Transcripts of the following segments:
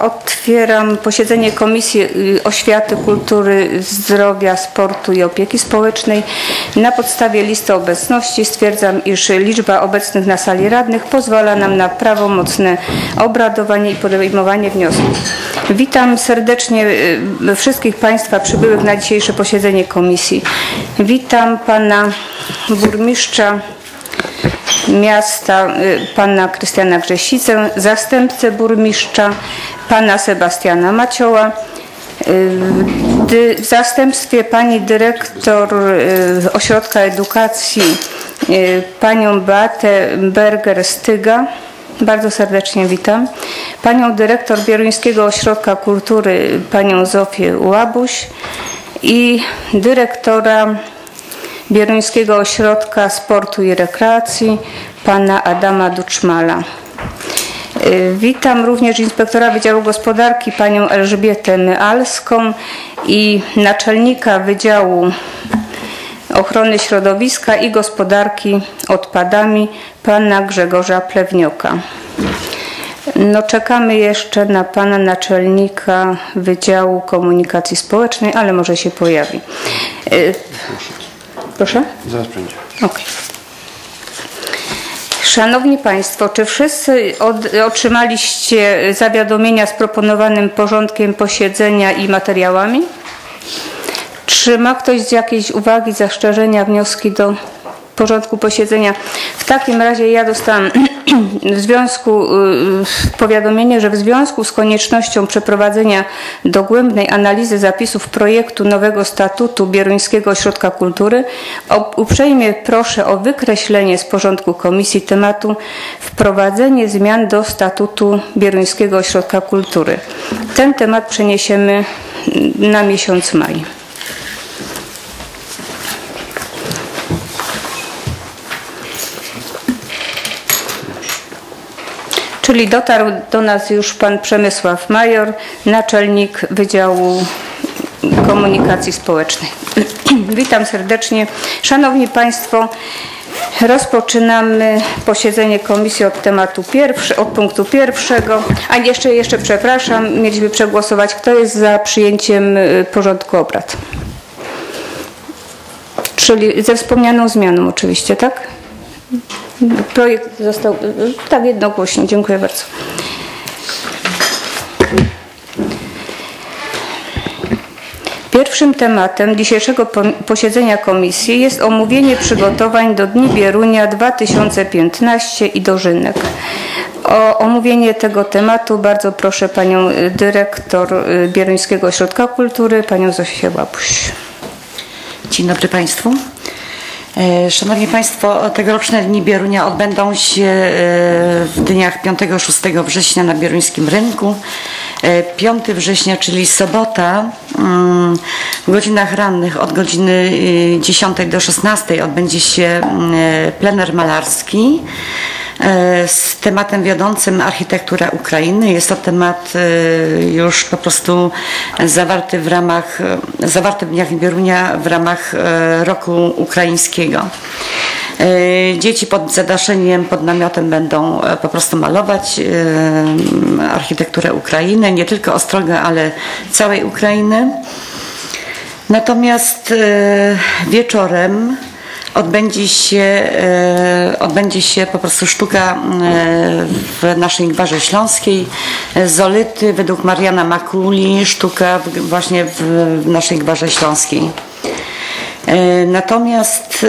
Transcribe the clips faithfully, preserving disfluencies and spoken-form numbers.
Otwieram posiedzenie Komisji Oświaty, Kultury, Zdrowia, Sportu i Opieki Społecznej. Na podstawie listy obecności stwierdzam, iż liczba obecnych na sali radnych pozwala nam na prawomocne obradowanie i podejmowanie wniosków. Witam serdecznie wszystkich Państwa przybyłych na dzisiejsze posiedzenie Komisji. Witam Pana Burmistrza Miasta, Pana Krystiana Grzesicę, zastępcę burmistrza, Pana Sebastiana Macioła, w zastępstwie Pani Dyrektor Ośrodka Edukacji, Panią Beatę Berger-Styga. Bardzo serdecznie witam. Panią Dyrektor Bieruńskiego Ośrodka Kultury, Panią Zofię Łabuś i Dyrektora Bieruńskiego Ośrodka Sportu i Rekreacji, Pana Adama Duczmala. Witam również inspektora Wydziału Gospodarki, Panią Elżbietę Myalską i naczelnika Wydziału Ochrony Środowiska i Gospodarki Odpadami, Pana Grzegorza Plewnioka. No, czekamy jeszcze na Pana naczelnika Wydziału Komunikacji Społecznej, ale może się pojawi. Proszę? Zaraz będzie. Okay. Szanowni Państwo, czy wszyscy od, otrzymaliście zawiadomienia z proponowanym porządkiem posiedzenia i materiałami? Czy ma ktoś z jakiejś uwagi, zastrzeżenia, wnioski do porządku posiedzenia? W takim razie ja dostałam w związku powiadomienie, że w związku z koniecznością przeprowadzenia dogłębnej analizy zapisów projektu nowego statutu Bieruńskiego Ośrodka Kultury uprzejmie proszę o wykreślenie z porządku komisji tematu wprowadzenie zmian do statutu Bieruńskiego Ośrodka Kultury. Ten temat przeniesiemy na miesiąc maj. Czyli dotarł do nas już Pan Przemysław Major, naczelnik Wydziału Komunikacji Społecznej. Witam serdecznie. Szanowni Państwo, rozpoczynamy posiedzenie komisji od tematu pierwszy, od punktu pierwszego. A jeszcze, jeszcze przepraszam, mieliśmy przegłosować, kto jest za przyjęciem porządku obrad. Czyli ze wspomnianą zmianą oczywiście, tak? Projekt został, tak, jednogłośnie. Dziękuję bardzo. Pierwszym tematem dzisiejszego posiedzenia komisji jest omówienie przygotowań do Dni Bierunia dwa tysiące piętnaście i dożynek. O omówienie tego tematu bardzo proszę Panią Dyrektor Bieruńskiego Ośrodka Kultury, Panią Zosię Łabuś. Dzień dobry Państwu. Szanowni Państwo, tegoroczne Dni Bierunia odbędą się w dniach piątego do szóstego września na Bieruńskim Rynku. piątego września, czyli sobota, w godzinach rannych od godziny dziesiątej do szesnastej odbędzie się plener malarski z tematem wiodącym architektura Ukrainy. Jest to temat już po prostu zawarty w ramach, zawarty w Dniach Bierunia w ramach roku ukraińskiego. Dzieci pod zadaszeniem, pod namiotem będą po prostu malować architekturę Ukrainy, nie tylko Ostroga, ale całej Ukrainy. Natomiast wieczorem Odbędzie się, odbędzie się po prostu sztuka w naszej Gwarze Śląskiej, Zolyty według Mariana Makuli, sztuka właśnie w naszej Gwarze Śląskiej. Natomiast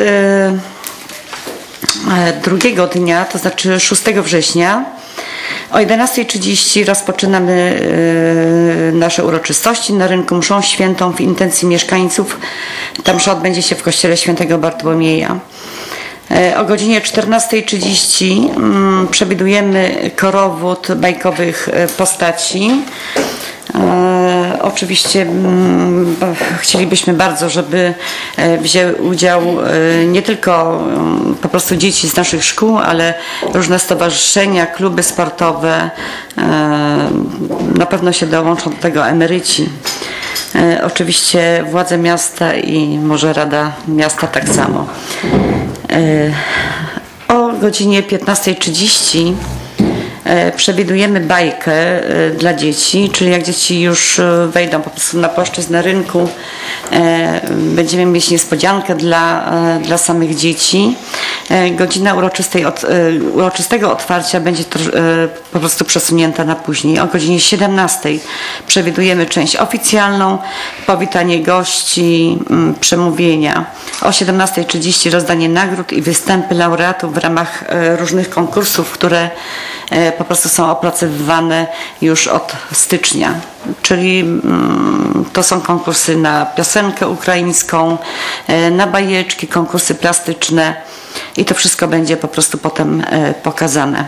drugiego dnia, to znaczy szóstego września, o jedenastej trzydzieści rozpoczynamy nasze uroczystości na rynku mszą świętą w intencji mieszkańców. Ta msza odbędzie się w kościele świętego Bartłomieja. O godzinie czternastej trzydzieści przewidujemy korowód bajkowych postaci. E, oczywiście m, chcielibyśmy bardzo, żeby wzięły udział e, nie tylko m, po prostu dzieci z naszych szkół, ale różne stowarzyszenia, kluby sportowe. E, na pewno się dołączą do tego emeryci. E, oczywiście władze miasta i może Rada Miasta tak samo. E, o godzinie piętnastej trzydzieści Przewidujemy bajkę dla dzieci, czyli jak dzieci już wejdą po prostu na płaszczyznę na rynku, będziemy mieć niespodziankę dla, dla samych dzieci. Godzina uroczystej od, uroczystego otwarcia będzie to, po prostu przesunięta na później. O godzinie siedemnastej przewidujemy część oficjalną, powitanie gości, przemówienia. O siedemnastej trzydzieści rozdanie nagród i występy laureatów w ramach różnych konkursów, które po prostu są opracowywane już od stycznia. Czyli to są konkursy na piosenkę ukraińską, na bajeczki, konkursy plastyczne i to wszystko będzie po prostu potem pokazane.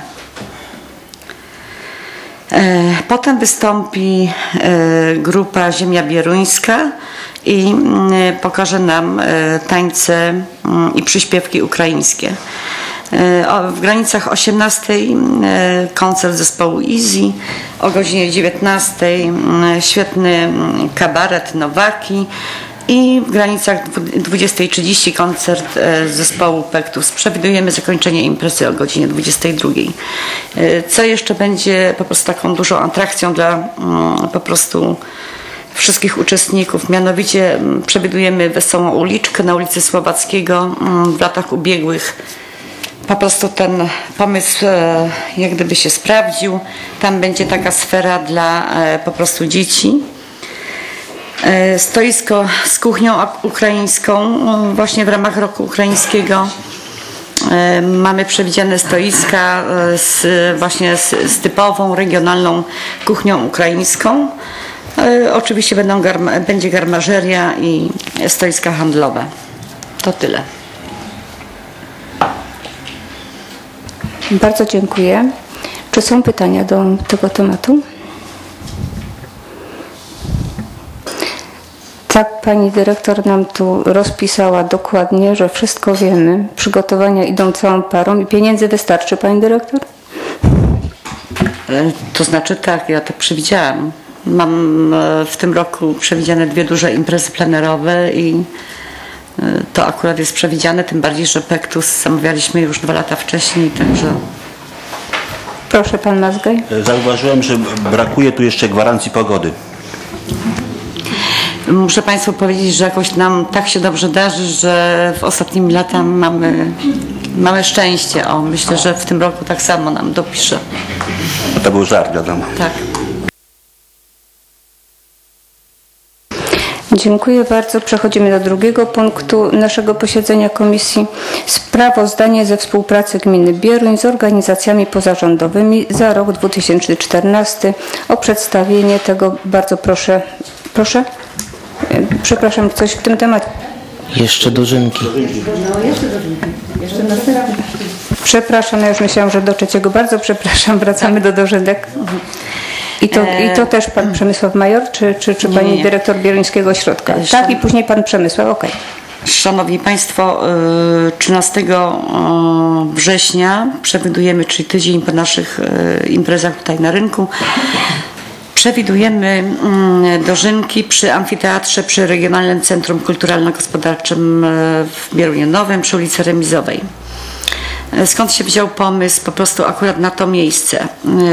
Potem wystąpi grupa Ziemia Bieruńska i pokaże nam tańce i przyśpiewki ukraińskie. W granicach osiemnastej koncert zespołu Easy, o godzinie dziewiętnastej świetny kabaret Nowaki i w granicach dwudziestej trzydzieści koncert zespołu Pektus. Przewidujemy zakończenie imprezy o godzinie dwudziestej drugiej. Co jeszcze będzie po prostu taką dużą atrakcją dla po prostu wszystkich uczestników, mianowicie przewidujemy wesołą uliczkę na ulicy Słowackiego. W latach ubiegłych po prostu ten pomysł jak gdyby się sprawdził. Tam będzie taka sfera dla po prostu dzieci. Stoisko z kuchnią ukraińską właśnie w ramach roku ukraińskiego. Mamy przewidziane stoiska z, właśnie z, z typową regionalną kuchnią ukraińską. Oczywiście będą garma, będzie garmażeria i stoiska handlowe. To tyle. Bardzo dziękuję. Czy są pytania do tego tematu? Tak, pani dyrektor nam tu rozpisała dokładnie, że wszystko wiemy. Przygotowania idą całą parą i pieniędzy wystarczy, pani dyrektor? To znaczy tak, ja to przewidziałam. Mam w tym roku przewidziane dwie duże imprezy plenerowe i to akurat jest przewidziane, tym bardziej, że Pektus zamawialiśmy już dwa lata wcześniej, także... Proszę, pan Mazgaj. Zauważyłem, że brakuje tu jeszcze gwarancji pogody. Muszę państwu powiedzieć, że jakoś nam tak się dobrze darzy, że w ostatnimi latach mamy, mamy szczęście. O, myślę, że w tym roku tak samo nam dopisze. To był żart, wiadomo. Tak. Dziękuję bardzo. Przechodzimy do drugiego punktu naszego posiedzenia komisji. Sprawozdanie ze współpracy gminy Bieruń z organizacjami pozarządowymi za rok dwa tysiące czternasty. O przedstawienie tego bardzo proszę. Proszę? Przepraszam, coś w tym temacie. Jeszcze dożynki. No, jeszcze dożynki. Jeszcze następne. Przepraszam, ja już myślałam, że do trzeciego. Bardzo przepraszam, wracamy do dożynek. I to, I to też pan Przemysław Major, czy, czy, czy pani nie, nie. dyrektor Bieruńskiego Ośrodka? E, tak, i później pan Przemysław, okej. Okay. Szanowni Państwo, trzynastego września przewidujemy, czyli tydzień po naszych imprezach tutaj na rynku, przewidujemy dożynki przy amfiteatrze, przy Regionalnym Centrum Kulturalno-Gospodarczym w Bierunie Nowym przy ulicy Remizowej. Skąd się wziął pomysł po prostu akurat na to miejsce?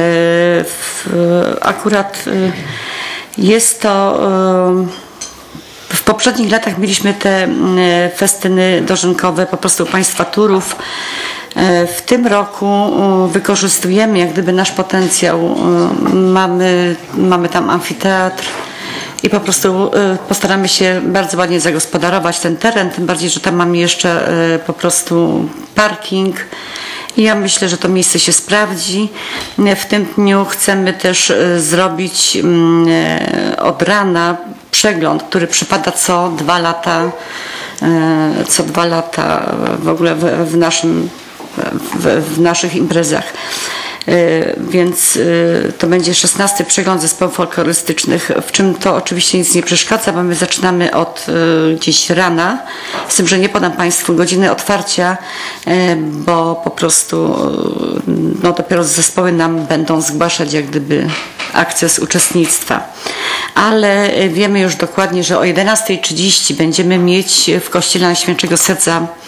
Akurat jest to... W poprzednich latach mieliśmy te festyny dożynkowe po prostu państwa Turów. W tym roku wykorzystujemy jak gdyby nasz potencjał. Mamy, mamy tam amfiteatr i po prostu postaramy się bardzo ładnie zagospodarować ten teren, tym bardziej, że tam mamy jeszcze po prostu parking. I ja myślę, że to miejsce się sprawdzi. W tym dniu chcemy też zrobić od rana przegląd, który przypada co dwa lata, co dwa lata w ogóle w, w, naszym, w, w naszych imprezach. Więc to będzie szesnasty przegląd zespołów folklorystycznych, w czym to oczywiście nic nie przeszkadza, bo my zaczynamy od gdzieś rana, z tym, że nie podam Państwu godziny otwarcia, bo po prostu no, dopiero zespoły nam będą zgłaszać jak gdyby akcję z uczestnictwa. Ale wiemy już dokładnie, że o jedenastej trzydzieści będziemy mieć w Kościele Najświętszego Serca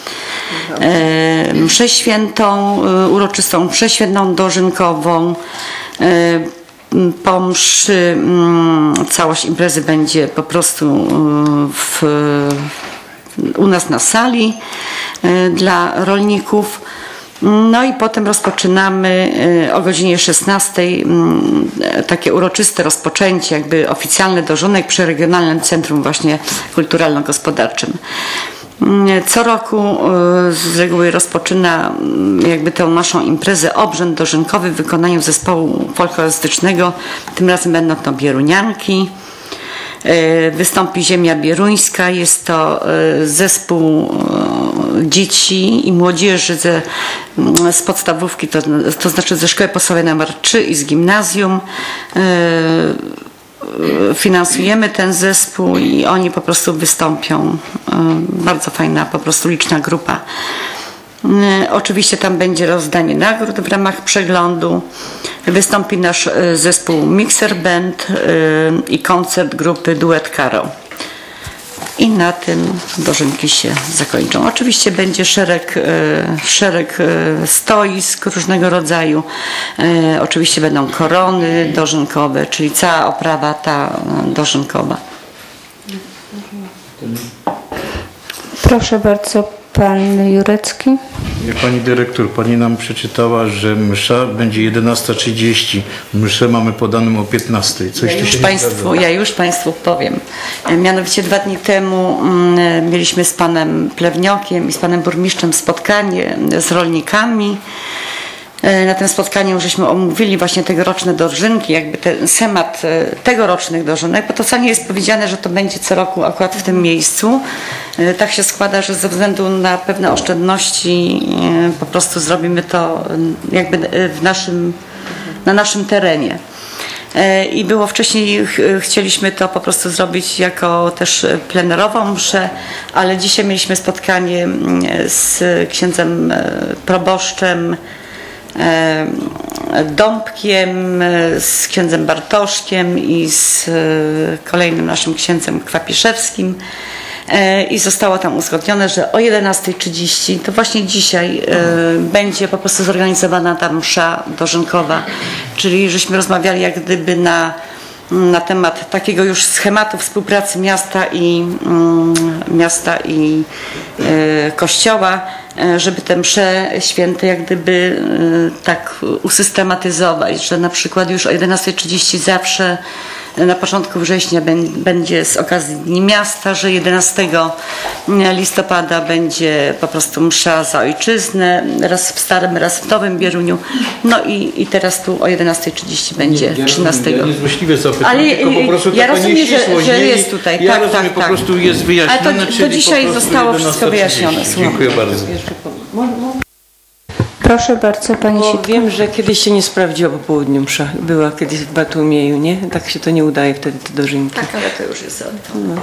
e, mszę świętą, e, uroczystą mszę świętą dożynkową. E, Po mszy mm, całość imprezy będzie po prostu e, w, u nas na sali e, dla rolników. No i potem rozpoczynamy o godzinie szesnastej takie uroczyste rozpoczęcie, jakby oficjalny dorzunek przy Regionalnym Centrum właśnie Kulturalno-Gospodarczym. Co roku z reguły rozpoczyna jakby tę naszą imprezę obrzęd dożynkowy w wykonaniu zespołu folklorystycznego. Tym razem będą to bierunianki. Wystąpi Ziemia Bieruńska. Jest to zespół dzieci i młodzieży ze, z podstawówki, to, to znaczy ze szkoły podstawowej numer trzy i z gimnazjum. Finansujemy ten zespół i oni po prostu wystąpią. Bardzo fajna, po prostu liczna grupa. Oczywiście tam będzie rozdanie nagród w ramach przeglądu. Wystąpi nasz zespół Mixer Band i koncert grupy Duet Karo. I na tym dożynki się zakończą. Oczywiście będzie szereg, szereg stoisk różnego rodzaju. Oczywiście będą korony dożynkowe, czyli cała oprawa ta dożynkowa. Proszę bardzo, pan Jurecki. Pani dyrektor, pani nam przeczytała, że msza będzie jedenasta trzydzieści. Mszę mamy podaną o piętnastej. Coś Ja tu już, się państwu, nie ja już Państwu powiem. Mianowicie dwa dni temu mm, mieliśmy z panem Plewniokiem i z panem burmistrzem spotkanie z rolnikami. Na tym spotkaniu żeśmy omówili właśnie tegoroczne dożynki, jakby ten schemat tegorocznych dożynek, bo to wcale nie jest powiedziane, że to będzie co roku akurat w tym miejscu. Tak się składa, że ze względu na pewne oszczędności po prostu zrobimy to jakby w naszym, na naszym terenie. I było wcześniej, chcieliśmy to po prostu zrobić jako też plenerową mszę, ale dzisiaj mieliśmy spotkanie z księdzem proboszczem Dąbkiem, z księdzem Bartoszkiem i z kolejnym naszym księdzem Kwapiszewskim i zostało tam uzgodnione, że o jedenastej trzydzieści to właśnie dzisiaj będzie po prostu zorganizowana ta msza dożynkowa, czyli żeśmy rozmawiali jak gdyby na na temat takiego już schematu współpracy miasta i miasta i kościoła, żeby te msze święte jak gdyby tak usystematyzować, że na przykład już o jedenastej trzydzieści zawsze na początku września będzie z okazji Dni Miasta, że jedenastego listopada będzie po prostu msza za ojczyznę, raz w Starym, raz w Nowym Bieruniu. No i, i teraz tu o jedenastej trzydzieści będzie ja trzynastego. Ja nie złośliwie zapytam, Ale tylko po prostu ja taka rozumiem, że, nieścisłość. że jest tutaj. Ja tak, rozumiem, tak, po tak. prostu jest wyjaśnione. Ale to, to czyli dzisiaj po prostu zostało wszystko wyjaśnione. Dziękuję bardzo. Proszę bardzo, pani Bo Sitko. wiem, że kiedyś się nie sprawdziło po południu msza. Była kiedyś w Batłomieju, nie? Tak się to nie udaje wtedy, te dożynki. Tak, ale to już jest od... No.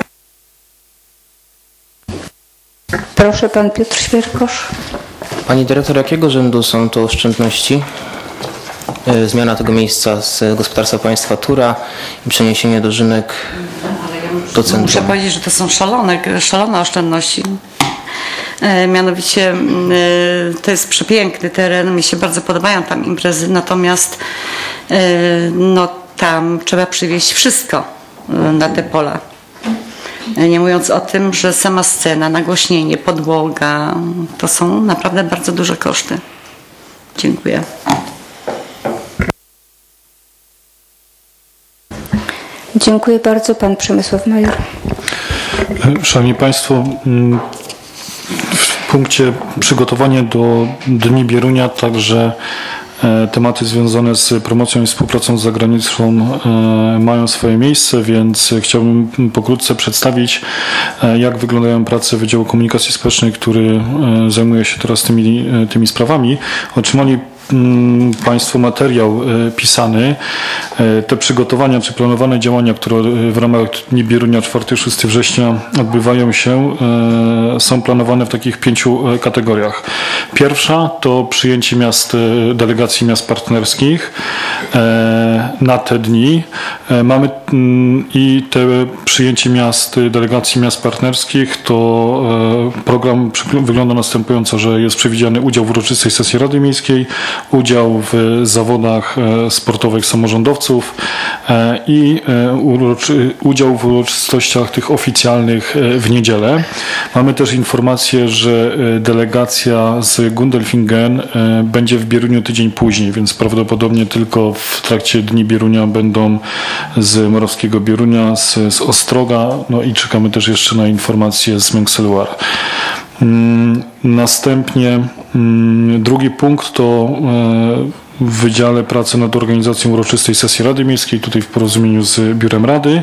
Proszę, pan Piotr Świerkosz. Pani dyrektor, jakiego rzędu są to oszczędności? E, Zmiana tego miejsca z gospodarstwa państwa Tura i przeniesienie dożynek do Muszę centrum. powiedzieć, że to są szalone, szalone oszczędności. E, mianowicie e, to jest przepiękny teren, mi się bardzo podobają tam imprezy, natomiast e, no, tam trzeba przywieźć wszystko e, na te pola. E, nie mówiąc o tym, że sama scena, nagłośnienie, podłoga, to są naprawdę bardzo duże koszty. Dziękuję. Dziękuję bardzo, pan Przemysław Major. Szanowni Państwo, w punkcie przygotowania do Dni Bierunia także tematy związane z promocją i współpracą z zagranicą mają swoje miejsce, więc chciałbym pokrótce przedstawić, jak wyglądają prace Wydziału Komunikacji Społecznej, który zajmuje się teraz tymi, tymi sprawami. Otrzymali mm, Państwu materiał e, pisany. E, te przygotowania czy planowane działania, które w ramach Dni Bierunia czwartego szóstego września odbywają się, e, są planowane w takich pięciu e, kategoriach. Pierwsza to przyjęcie miast, e, delegacji miast partnerskich e, na te dni. E, mamy mm, i te przyjęcie miast, delegacji miast partnerskich to e, program wygląda następująco, że jest przewidziany udział w uroczystej sesji Rady Miejskiej, udział w zawodach e, sportowych samorządowców e, i e, uroczy, udział w uroczystościach tych oficjalnych e, w niedzielę. Mamy też informację, że e, delegacja z Gundelfingen e, będzie w Bieruniu tydzień później, więc prawdopodobnie tylko w trakcie Dni Bierunia będą z Morawskiego Bierunia, z, z Ostroga, no i czekamy też jeszcze na informacje z Menkseluar. Następnie drugi punkt to w Wydziale Pracy nad organizacją uroczystej sesji Rady Miejskiej, tutaj w porozumieniu z Biurem Rady.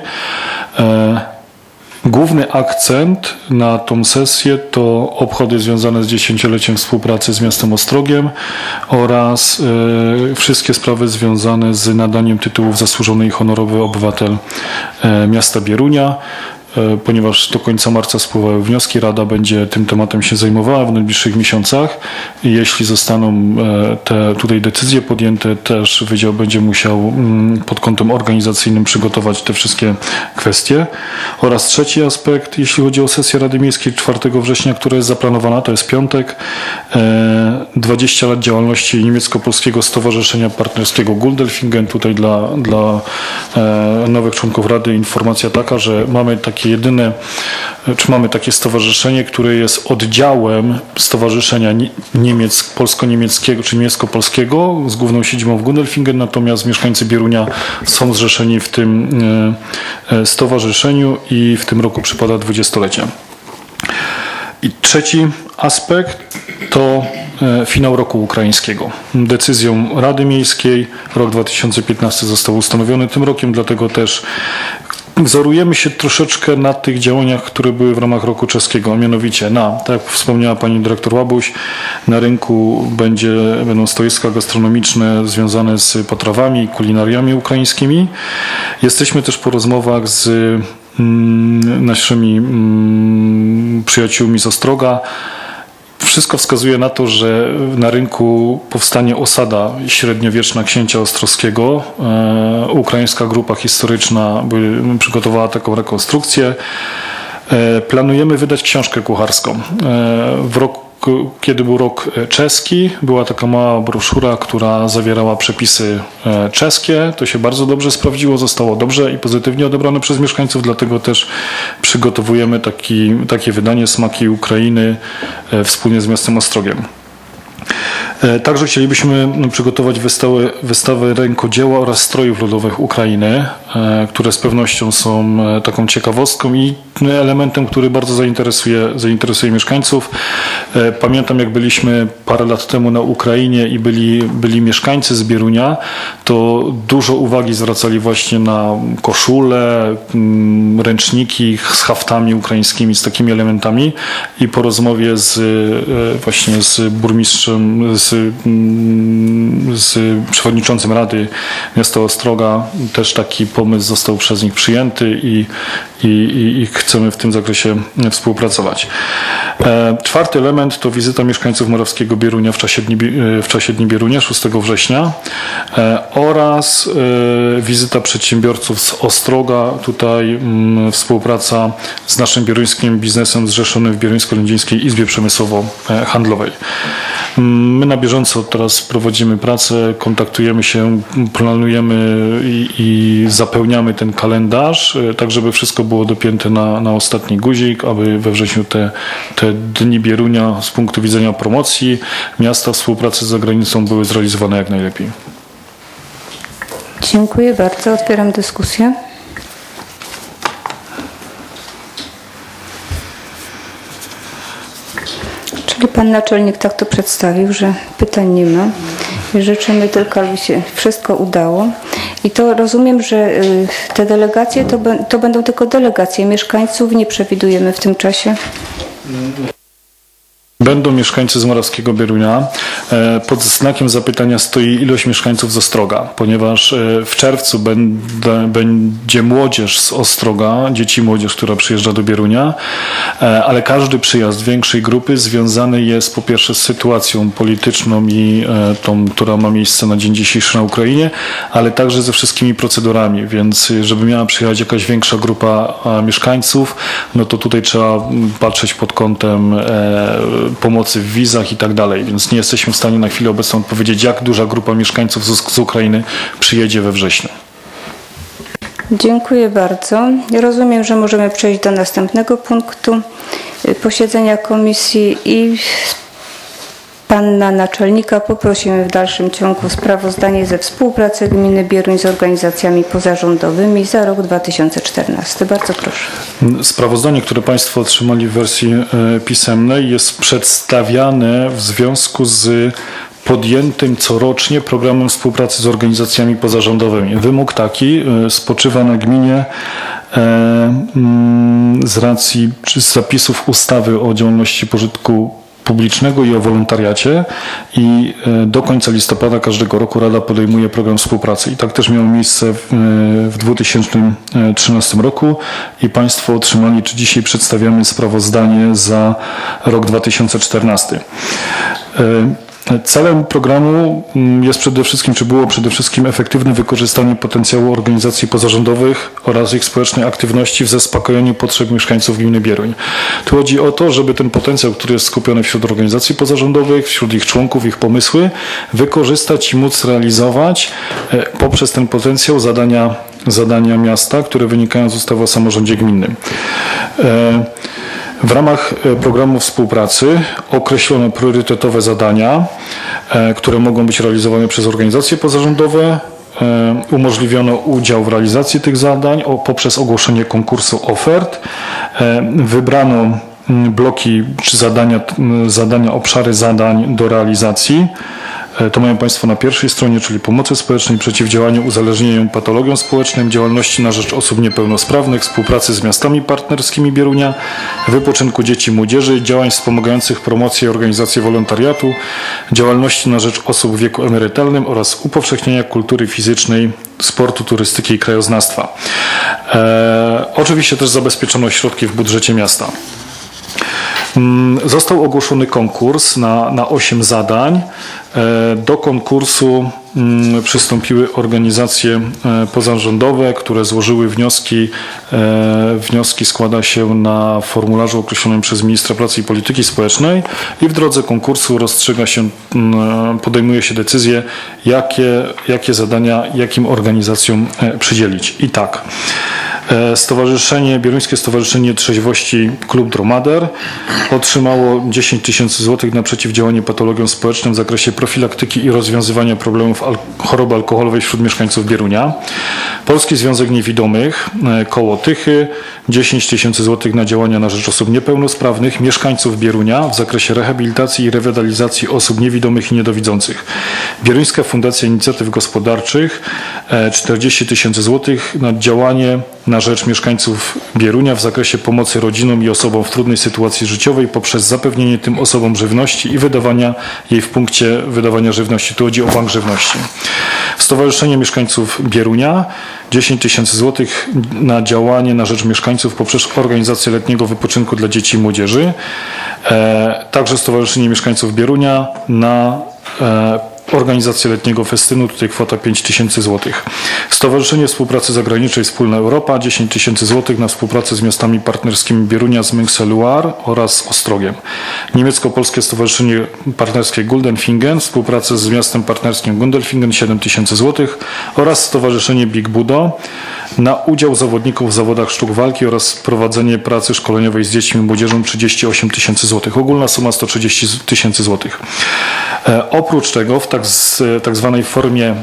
Główny akcent na tą sesję to obchody związane z dziesięcioleciem współpracy z miastem Ostrogiem oraz e, wszystkie sprawy związane z nadaniem tytułów Zasłużony i Honorowy Obywatel e, miasta Bierunia. Ponieważ do końca marca spływały wnioski, Rada będzie tym tematem się zajmowała w najbliższych miesiącach. I jeśli zostaną te tutaj decyzje podjęte, też Wydział będzie musiał pod kątem organizacyjnym przygotować te wszystkie kwestie. Oraz trzeci aspekt, jeśli chodzi o sesję Rady Miejskiej czwartego września, która jest zaplanowana, to jest piątek, dwadzieścia lat działalności niemiecko-polskiego Stowarzyszenia Partnerskiego Gundelfingen. Tutaj dla, dla nowych członków Rady informacja taka, że mamy takie jedyne, czy mamy takie stowarzyszenie, które jest oddziałem Stowarzyszenia Niemiec, polsko-niemieckiego czy niemiecko-polskiego z główną siedzibą w Gundelfingen, natomiast mieszkańcy Bierunia są zrzeszeni w tym stowarzyszeniu i w tym roku przypada dwudziestolecie. I trzeci aspekt to finał roku ukraińskiego. Decyzją Rady Miejskiej rok dwa tysiące piętnasty został ustanowiony tym rokiem, dlatego też wzorujemy się troszeczkę na tych działaniach, które były w ramach roku czeskiego, a mianowicie na, tak jak wspomniała pani dyrektor Łabuś, na rynku będzie, będą stoiska gastronomiczne związane z potrawami i kulinariami ukraińskimi. Jesteśmy też po rozmowach z mm, naszymi mm, przyjaciółmi z Ostroga. Wszystko wskazuje na to, że na rynku powstanie osada średniowieczna księcia ostrowskiego. E, ukraińska grupa historyczna by przygotowała taką rekonstrukcję. E, planujemy wydać książkę kucharską. E, w roku Kiedy był rok czeski, była taka mała broszura, która zawierała przepisy czeskie. To się bardzo dobrze sprawdziło, zostało dobrze i pozytywnie odebrane przez mieszkańców, dlatego też przygotowujemy taki, takie wydanie Smaki Ukrainy wspólnie z miastem Ostrogiem. Także chcielibyśmy przygotować wystawę, wystawę rękodzieła oraz strojów ludowych Ukrainy, które z pewnością są taką ciekawostką i elementem, który bardzo zainteresuje, zainteresuje mieszkańców. Pamiętam, jak byliśmy parę lat temu na Ukrainie i byli, byli mieszkańcy z Bierunia, to dużo uwagi zwracali właśnie na koszule, ręczniki z haftami ukraińskimi, z takimi elementami i po rozmowie z właśnie z burmistrzem, z z przewodniczącym Rady Miasta Ostroga też taki pomysł został przez nich przyjęty i, i, i chcemy w tym zakresie współpracować. E, czwarty element to wizyta mieszkańców Morawskiego Bierunia w czasie Dni, w czasie Dni Bierunia szóstego września e, oraz e, wizyta przedsiębiorców z Ostroga. Tutaj m, współpraca z naszym bieruńskim biznesem zrzeszonym w Bieruńsko-Lędzińskiej Izbie Przemysłowo-Handlowej. My na bieżąco teraz prowadzimy pracę, kontaktujemy się, planujemy i, i zapełniamy ten kalendarz, tak żeby wszystko było dopięte na, na ostatni guzik, aby we wrześniu te, te Dni Bierunia z punktu widzenia promocji miasta, współpracy z zagranicą były zrealizowane jak najlepiej. Dziękuję bardzo. Otwieram dyskusję. Czyli pan naczelnik tak to przedstawił, że pytań nie ma. Życzymy tylko, aby się wszystko udało. I to rozumiem, że te delegacje to, to będą tylko delegacje mieszkańców, nie przewidujemy w tym czasie. Będą mieszkańcy z Morawskiego Bierunia. E, Pod znakiem zapytania stoi ilość mieszkańców z Ostroga, ponieważ e, w czerwcu będę, będzie młodzież z Ostroga, dzieci i młodzież, która przyjeżdża do Bierunia, e, ale każdy przyjazd większej grupy związany jest po pierwsze z sytuacją polityczną i e, tą, która ma miejsce na dzień dzisiejszy na Ukrainie, ale także ze wszystkimi procedurami, więc żeby miała przyjechać jakaś większa grupa e, mieszkańców, no to tutaj trzeba patrzeć pod kątem e, pomocy w wizach i tak dalej, więc nie jesteśmy w stanie na chwilę obecną odpowiedzieć, jak duża grupa mieszkańców z, z Ukrainy przyjedzie we wrześniu. Dziękuję bardzo. Rozumiem, że możemy przejść do następnego punktu posiedzenia komisji i pana naczelnika poprosimy w dalszym ciągu sprawozdanie ze współpracy gminy Bieruń z organizacjami pozarządowymi za rok dwa tysiące czternasty. Bardzo proszę. Sprawozdanie, które Państwo otrzymali w wersji e, pisemnej, jest przedstawiane w związku z podjętym corocznie programem współpracy z organizacjami pozarządowymi. Wymóg taki e, spoczywa na gminie e, mm, z racji czy z zapisów ustawy o działalności pożytku publicznego i o wolontariacie i do końca listopada każdego roku Rada podejmuje program współpracy. I tak też miało miejsce w, w dwa tysiące trzynastym roku i Państwo otrzymali, czy dzisiaj przedstawiamy sprawozdanie za rok dwa tysiące czternasty. Celem programu jest przede wszystkim, czy było przede wszystkim efektywne wykorzystanie potencjału organizacji pozarządowych oraz ich społecznej aktywności w zaspokojeniu potrzeb mieszkańców gminy Bieruń. Tu chodzi o to, żeby ten potencjał, który jest skupiony wśród organizacji pozarządowych, wśród ich członków, ich pomysły, wykorzystać i móc realizować poprzez ten potencjał zadania, zadania miasta, które wynikają z ustawy o samorządzie gminnym. W ramach programu współpracy określono priorytetowe zadania, które mogą być realizowane przez organizacje pozarządowe. Umożliwiono udział w realizacji tych zadań poprzez ogłoszenie konkursu ofert. Wybrano bloki czy zadania, zadania, obszary zadań do realizacji. To mają Państwo na pierwszej stronie, czyli pomocy społecznej, przeciwdziałaniu uzależnieniom, patologiom społecznym, działalności na rzecz osób niepełnosprawnych, współpracy z miastami partnerskimi Bierunia, wypoczynku dzieci i młodzieży, działań wspomagających promocję i organizację wolontariatu, działalności na rzecz osób w wieku emerytalnym oraz upowszechnienia kultury fizycznej, sportu, turystyki i krajoznawstwa. E, oczywiście też zabezpieczono środki w budżecie miasta. Został ogłoszony konkurs na, na osiem zadań. Do konkursu przystąpiły organizacje pozarządowe, które złożyły wnioski. Wnioski składa się na formularzu określonym przez ministra pracy i polityki społecznej i w drodze konkursu rozstrzyga się, podejmuje się decyzję, jakie, jakie zadania jakim organizacjom przydzielić. I tak. Stowarzyszenie, Bieruńskie Stowarzyszenie Trzeźwości Klub Dromader otrzymało dziesięć tysięcy złotych na przeciwdziałanie patologiom społecznym w zakresie profilaktyki i rozwiązywania problemów al- choroby alkoholowej wśród mieszkańców Bierunia. Polski Związek Niewidomych, koło Tychy, dziesięć tysięcy złotych na działania na rzecz osób niepełnosprawnych, mieszkańców Bierunia w zakresie rehabilitacji i rewitalizacji osób niewidomych i niedowidzących. Bieruńska Fundacja Inicjatyw Gospodarczych, czterdzieści tysięcy złotych na działanie na rzecz mieszkańców Bierunia w zakresie pomocy rodzinom i osobom w trudnej sytuacji życiowej poprzez zapewnienie tym osobom żywności i wydawania jej w punkcie wydawania żywności. Tu chodzi o Bank Żywności. Stowarzyszenie Mieszkańców Bierunia, dziesięć tysięcy złotych na działanie na rzecz mieszkańców poprzez organizację letniego wypoczynku dla dzieci i młodzieży. E, także Stowarzyszenie Mieszkańców Bierunia na e, organizację letniego festynu, tutaj kwota pięć tysięcy złotych. Stowarzyszenie Współpracy Zagranicznej Wspólna Europa, dziesięć tysięcy złotych na współpracę z miastami partnerskimi Bierunia, Zmyńsk-Loire oraz Ostrogiem. Niemiecko-Polskie Stowarzyszenie Partnerskie Guldenfingen, współpracę z miastem partnerskim Gundelfingen, siedem tysięcy złotych oraz Stowarzyszenie Big Budo na udział zawodników w zawodach sztuk walki oraz prowadzenie pracy szkoleniowej z dziećmi i młodzieżą trzydzieści osiem tysięcy złotych. Ogólna suma sto trzydzieści tysięcy złotych. E, oprócz tego w tak, z, tak zwanej formie tak,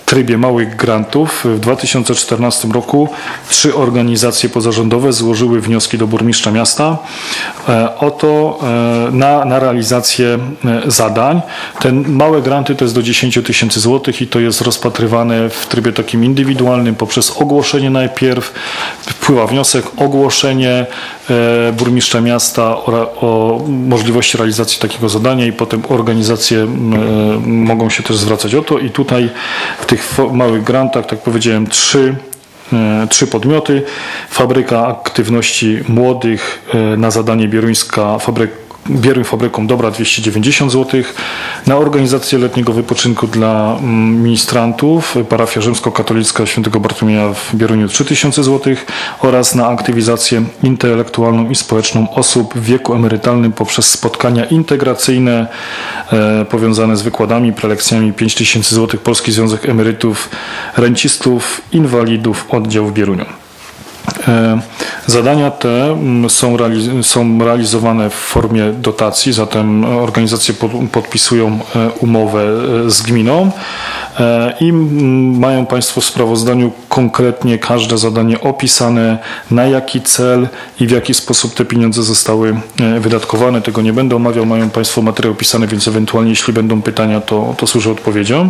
trybie małych grantów w dwa tysiące czternastym roku trzy organizacje pozarządowe złożyły wnioski do burmistrza miasta o to na, na realizację zadań. Te małe granty to jest do dziesięć tysięcy złotych i to jest rozpatrywane w trybie takim indywidualnym poprzez ogłoszenie najpierw, wpływa wniosek, ogłoszenie burmistrza miasta o, o możliwości realizacji takiego zadania i potem organizacje mogą się też zwracać o to i tutaj w tych małych grantach, tak powiedziałem, trzy, trzy podmioty. Fabryka Aktywności Młodych na zadanie Bieruńska Fabryka Bieruń Fabryką Dobra dwieście dziewięćdziesiąt złotych, na organizację letniego wypoczynku dla ministrantów parafia rzymskokatolicka Świętego Bartłomieja w Bieruniu trzy tysiące złotych oraz na aktywizację intelektualną i społeczną osób w wieku emerytalnym poprzez spotkania integracyjne e, powiązane z wykładami, prelekcjami pięć tysięcy złotych Polski Związek Emerytów, Rencistów, Inwalidów, oddział w Bieruniu. Zadania te są, realiz- są realizowane w formie dotacji, zatem organizacje pod- podpisują umowę z gminą i mają Państwo w sprawozdaniu konkretnie każde zadanie opisane, na jaki cel i w jaki sposób te pieniądze zostały wydatkowane. Tego nie będę omawiał, mają Państwo materiał opisany, więc ewentualnie jeśli będą pytania, to, to służę odpowiedzią.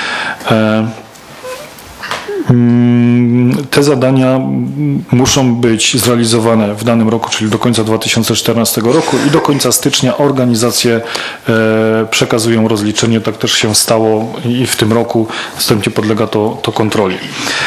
Te zadania muszą być zrealizowane w danym roku, czyli do końca dwa tysiące czternastego roku i do końca stycznia organizacje przekazują rozliczenie. Tak też się stało i w tym roku wstępnie podlega to, to kontroli.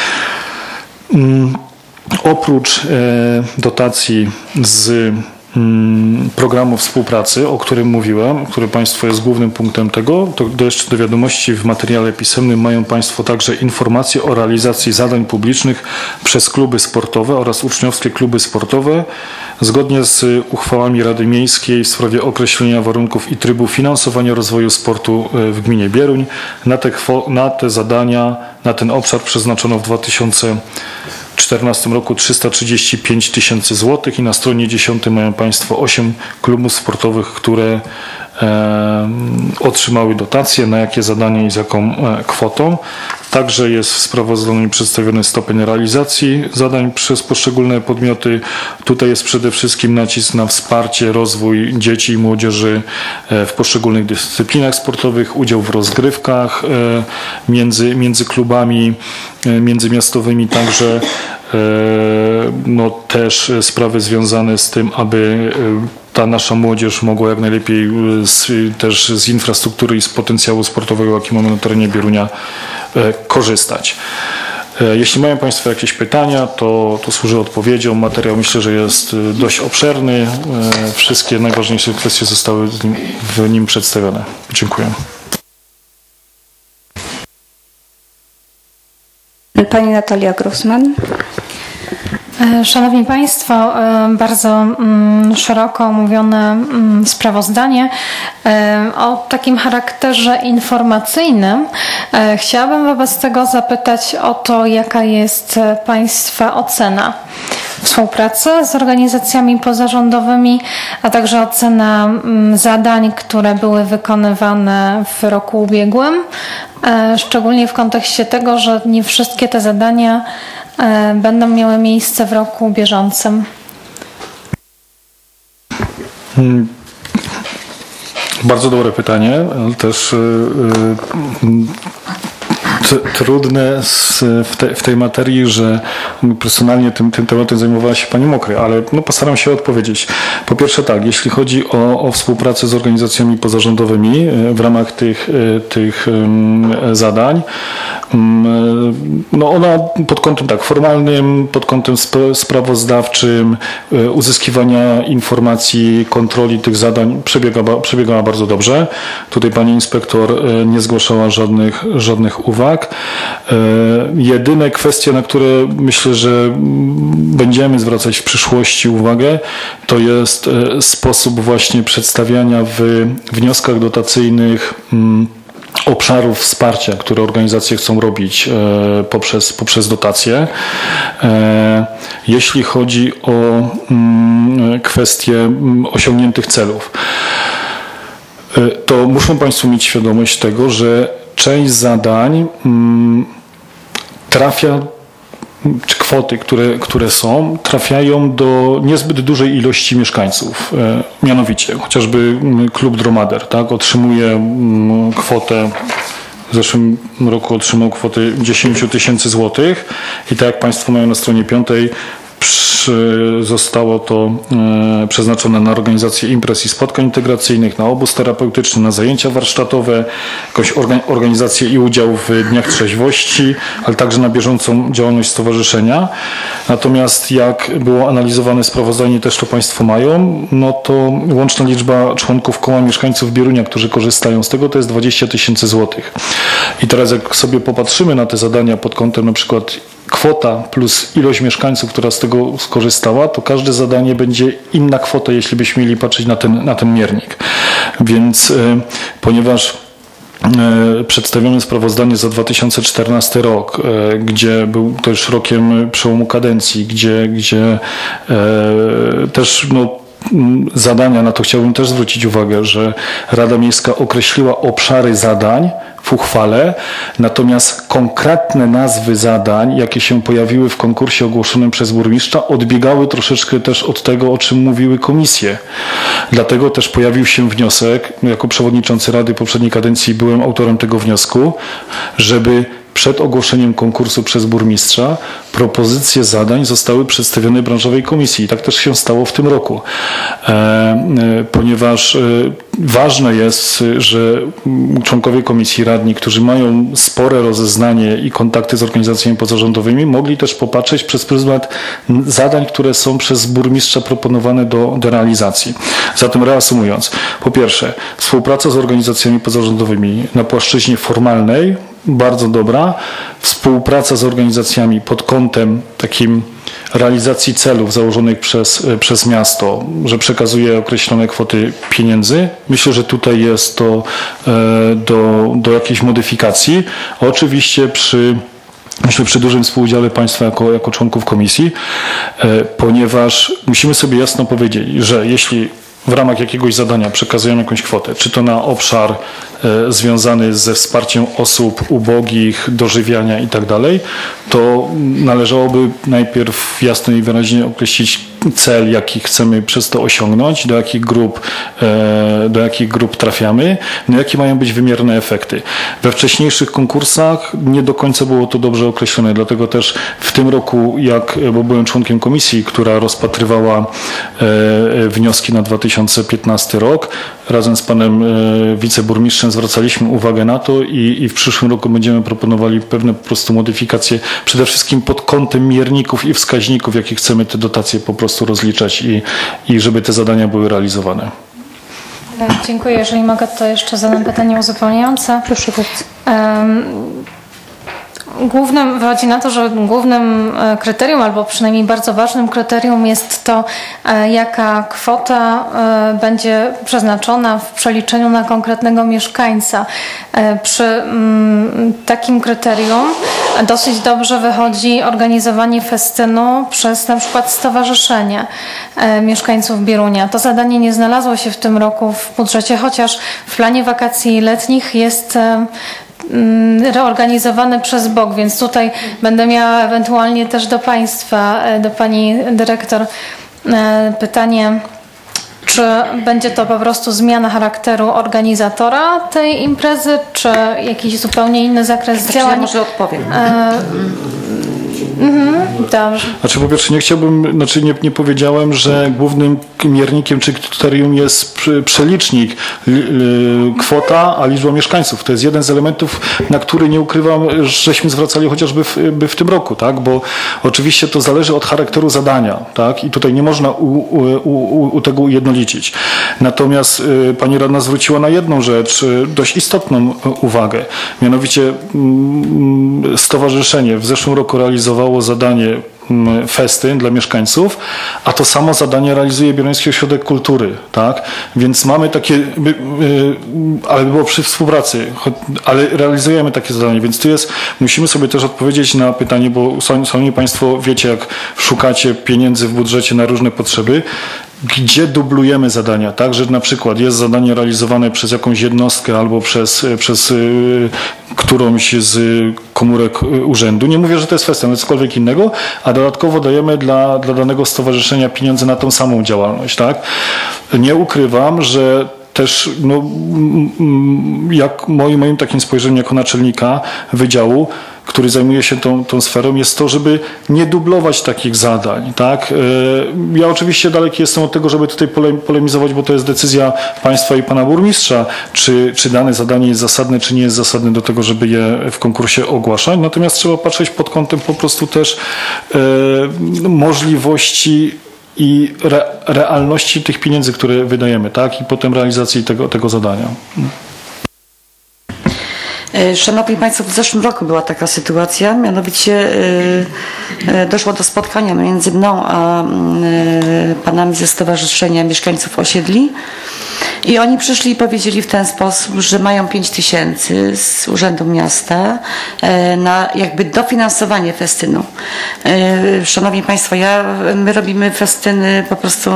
Oprócz dotacji z programu współpracy, o którym mówiłem, który Państwu jest głównym punktem tego, to do jeszcze do wiadomości w materiale pisemnym mają Państwo także informacje o realizacji zadań publicznych przez kluby sportowe oraz uczniowskie kluby sportowe zgodnie z uchwałami Rady Miejskiej w sprawie określenia warunków i trybu finansowania rozwoju sportu w gminie Bieruń. Na te, na te zadania, na ten obszar przeznaczono w dwa tysiące czternastym roku trzysta trzydzieści pięć tysięcy złotych i na stronie dziesiątej mają Państwo osiem klubów sportowych, które e, otrzymały dotacje, na jakie zadania i z jaką e, kwotą. Także jest w sprawozdaniu przedstawiony stopień realizacji zadań przez poszczególne podmioty. Tutaj jest przede wszystkim nacisk na wsparcie, rozwój dzieci i młodzieży w poszczególnych dyscyplinach sportowych, udział w rozgrywkach między, między klubami międzymiastowymi, także no, też sprawy związane z tym, aby ta nasza młodzież mogła jak najlepiej z, też z infrastruktury i z potencjału sportowego, jaki mamy na terenie Bierunia, korzystać. Jeśli mają Państwo jakieś pytania, to, to służę odpowiedzią. Materiał myślę, że jest dość obszerny. Wszystkie najważniejsze kwestie zostały w nim przedstawione. Dziękuję. Pani Natalia Grossman. Szanowni Państwo, bardzo szeroko omówione sprawozdanie o takim charakterze informacyjnym. Chciałabym wobec tego zapytać o to, jaka jest Państwa ocena współpracy z organizacjami pozarządowymi, a także ocena zadań, które były wykonywane w roku ubiegłym, szczególnie w kontekście tego, że nie wszystkie te zadania będą miały miejsce w roku bieżącym. Hmm. Bardzo dobre pytanie, ale też yy, trudne w, te, w tej materii, że personalnie tym, tym tematem zajmowała się Pani Mokry, ale no, postaram się odpowiedzieć. Po pierwsze tak, jeśli chodzi o, o współpracę z organizacjami pozarządowymi w ramach tych, tych zadań, no ona pod kątem tak formalnym, pod kątem sprawozdawczym, uzyskiwania informacji, kontroli tych zadań przebiega, przebiegała bardzo dobrze. Tutaj Pani Inspektor nie zgłaszała żadnych, żadnych uwag. Jedyne kwestie, na które myślę, że będziemy zwracać w przyszłości uwagę, to jest sposób właśnie przedstawiania w wnioskach dotacyjnych obszarów wsparcia, które organizacje chcą robić e, poprzez, poprzez dotacje. E, jeśli chodzi o mm, kwestie mm, osiągniętych celów, e, to muszą Państwo mieć świadomość tego, że część zadań mm, trafia, czy kwoty, które, które są, trafiają do niezbyt dużej ilości mieszkańców. E, mianowicie, chociażby mm, klub Dromader, tak, otrzymuje mm, kwotę, w zeszłym roku otrzymał kwotę dziesięć tysięcy złotych i tak jak Państwo mają na stronie piątej, przy, zostało to e, przeznaczone na organizację imprez i spotkań integracyjnych, na obóz terapeutyczny, na zajęcia warsztatowe, jakąś organ, organizację i udział w Dniach Trzeźwości, ale także na bieżącą działalność stowarzyszenia. Natomiast jak było analizowane sprawozdanie, też to Państwo mają, no to łączna liczba członków koła mieszkańców Bierunia, którzy korzystają z tego, to jest dwadzieścia tysięcy złotych. I teraz jak sobie popatrzymy na te zadania pod kątem na przykład kwota plus ilość mieszkańców, która z tego skorzystała, to każde zadanie będzie inna kwota, jeśli byśmy mieli patrzeć na ten, na ten miernik. Więc e, ponieważ e, przedstawione sprawozdanie za dwa tysiące czternasty rok, e, gdzie był też rokiem przełomu kadencji, gdzie, gdzie e, też no, zadania, na to chciałbym też zwrócić uwagę, że Rada Miejska określiła obszary zadań w uchwale, natomiast konkretne nazwy zadań, jakie się pojawiły w konkursie ogłoszonym przez burmistrza, odbiegały troszeczkę też od tego, o czym mówiły komisje. Dlatego też pojawił się wniosek, jako przewodniczący Rady poprzedniej kadencji byłem autorem tego wniosku, żeby przed ogłoszeniem konkursu przez burmistrza propozycje zadań zostały przedstawione branżowej komisji. I tak też się stało w tym roku, e, e, ponieważ e, ważne jest, że członkowie komisji, radni, którzy mają spore rozeznanie i kontakty z organizacjami pozarządowymi, mogli też popatrzeć przez pryzmat zadań, które są przez burmistrza proponowane do, do realizacji. Zatem reasumując, po pierwsze, współpraca z organizacjami pozarządowymi na płaszczyźnie formalnej, bardzo dobra. Współpraca z organizacjami pod kątem takim realizacji celów założonych przez, przez miasto, że przekazuje określone kwoty pieniędzy. Myślę, że tutaj jest to do, do jakiejś modyfikacji. Oczywiście przy Myślę przy dużym współudziale Państwa jako, jako członków komisji, ponieważ musimy sobie jasno powiedzieć, że jeśli w ramach jakiegoś zadania przekazujemy jakąś kwotę, czy to na obszar e, związany ze wsparciem osób ubogich, dożywiania i tak dalej, to należałoby najpierw jasno i wyraźnie określić cel, jaki chcemy przez to osiągnąć, do jakich grup, e, do jakich grup trafiamy, no jakie mają być wymierne efekty. We wcześniejszych konkursach nie do końca było to dobrze określone, dlatego też w tym roku, jak, bo byłem członkiem komisji, która rozpatrywała e, wnioski na dwa tysiące piętnasty rok, razem z panem e, wiceburmistrzem zwracaliśmy uwagę na to i, i w przyszłym roku będziemy proponowali pewne po prostu modyfikacje, przede wszystkim pod kątem mierników i wskaźników, jakie chcemy te dotacje po prostu rozliczać i, i żeby te zadania były realizowane. Dziękuję. Jeżeli mogę, to jeszcze zadam pytanie uzupełniające. Proszę bardzo. Um, Głównym, wychodzi na to, że głównym kryterium, albo przynajmniej bardzo ważnym kryterium jest to, jaka kwota będzie przeznaczona w przeliczeniu na konkretnego mieszkańca. Przy takim kryterium dosyć dobrze wychodzi organizowanie festynu przez na przykład stowarzyszenie mieszkańców Bierunia. To zadanie nie znalazło się w tym roku w budżecie, chociaż w planie wakacji letnich jest reorganizowany przez B O K, więc tutaj będę miała ewentualnie też do Państwa, do Pani Dyrektor pytanie, czy będzie to po prostu zmiana charakteru organizatora tej imprezy, czy jakiś zupełnie inny zakres Znaczy, działań? ja może odpowiem. E, mhm, dobrze. Znaczy po pierwsze nie chciałbym, znaczy nie, nie powiedziałem, że głównym miernikiem czy kryterium jest przelicznik, kwota, a liczba mieszkańców. To jest jeden z elementów, na który nie ukrywam, żeśmy zwracali chociażby w, by w tym roku, tak? Bo oczywiście to zależy od charakteru zadania, tak? I tutaj nie można u, u, u, u tego ujednolicić. Natomiast y, pani radna zwróciła na jedną rzecz y, dość istotną uwagę. Mianowicie y, stowarzyszenie w zeszłym roku realizowało zadanie festyn dla mieszkańców, a to samo zadanie realizuje Bieruński Ośrodek Kultury, tak? Więc mamy takie, ale było przy współpracy, ale realizujemy takie zadanie, więc tu jest, musimy sobie też odpowiedzieć na pytanie, bo sami Państwo wiecie, jak szukacie pieniędzy w budżecie na różne potrzeby, gdzie dublujemy zadania, tak, że na przykład jest zadanie realizowane przez jakąś jednostkę albo przez, przez y, którąś z komórek urzędu. Nie mówię, że to jest festyn, ale cokolwiek innego, a dodatkowo dajemy dla, dla danego stowarzyszenia pieniądze na tą samą działalność, tak. Nie ukrywam, że też no, jak moim, moim takim spojrzeniem jako naczelnika wydziału, który zajmuje się tą, tą sferą, jest to, żeby nie dublować takich zadań. Tak? Ja oczywiście daleki jestem od tego, żeby tutaj polemizować, bo to jest decyzja państwa i pana burmistrza, czy, czy dane zadanie jest zasadne, czy nie jest zasadne do tego, żeby je w konkursie ogłaszać. Natomiast trzeba patrzeć pod kątem po prostu też e, możliwości i re, realności tych pieniędzy, które wydajemy, tak? I potem realizacji tego, tego zadania. Szanowni Państwo, w zeszłym roku była taka sytuacja, mianowicie doszło do spotkania między mną a panami ze Stowarzyszenia Mieszkańców Osiedli i oni przyszli i powiedzieli w ten sposób, że mają pięć tysięcy z Urzędu Miasta na jakby dofinansowanie festynu. Szanowni Państwo, ja, my robimy festyny po prostu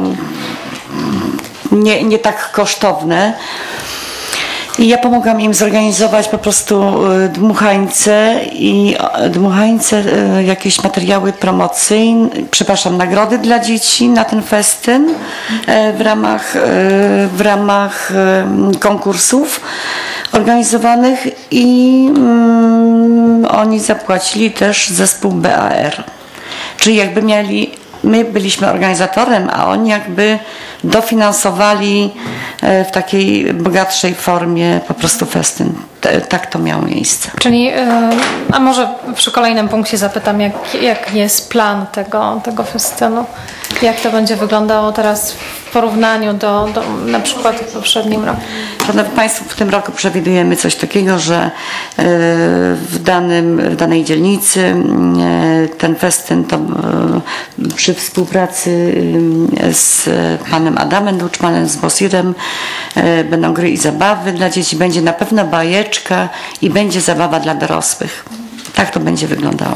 nie, nie tak kosztowne. I ja pomogłam im zorganizować po prostu dmuchańce i dmuchańce, jakieś materiały promocyjne, przepraszam, nagrody dla dzieci na ten festyn w ramach, w ramach konkursów organizowanych i mm, oni zapłacili też zespół B A R. Czyli jakby mieli, my byliśmy organizatorem, a oni jakby dofinansowali w takiej bogatszej formie po prostu festyn. Tak to miało miejsce. Czyli, a może przy kolejnym punkcie zapytam, jak, jak jest plan tego, tego festynu? Jak to będzie wyglądało teraz w porównaniu do, do na przykład w poprzednim roku? Szanowni Państwo, w tym roku przewidujemy coś takiego, że w, danym, w danej dzielnicy ten festyn to przy współpracy z panem Adamem Duczmanem, z Bosirem będą gry i zabawy dla dzieci, będzie na pewno bajeczka i będzie zabawa dla dorosłych. Tak to będzie wyglądało.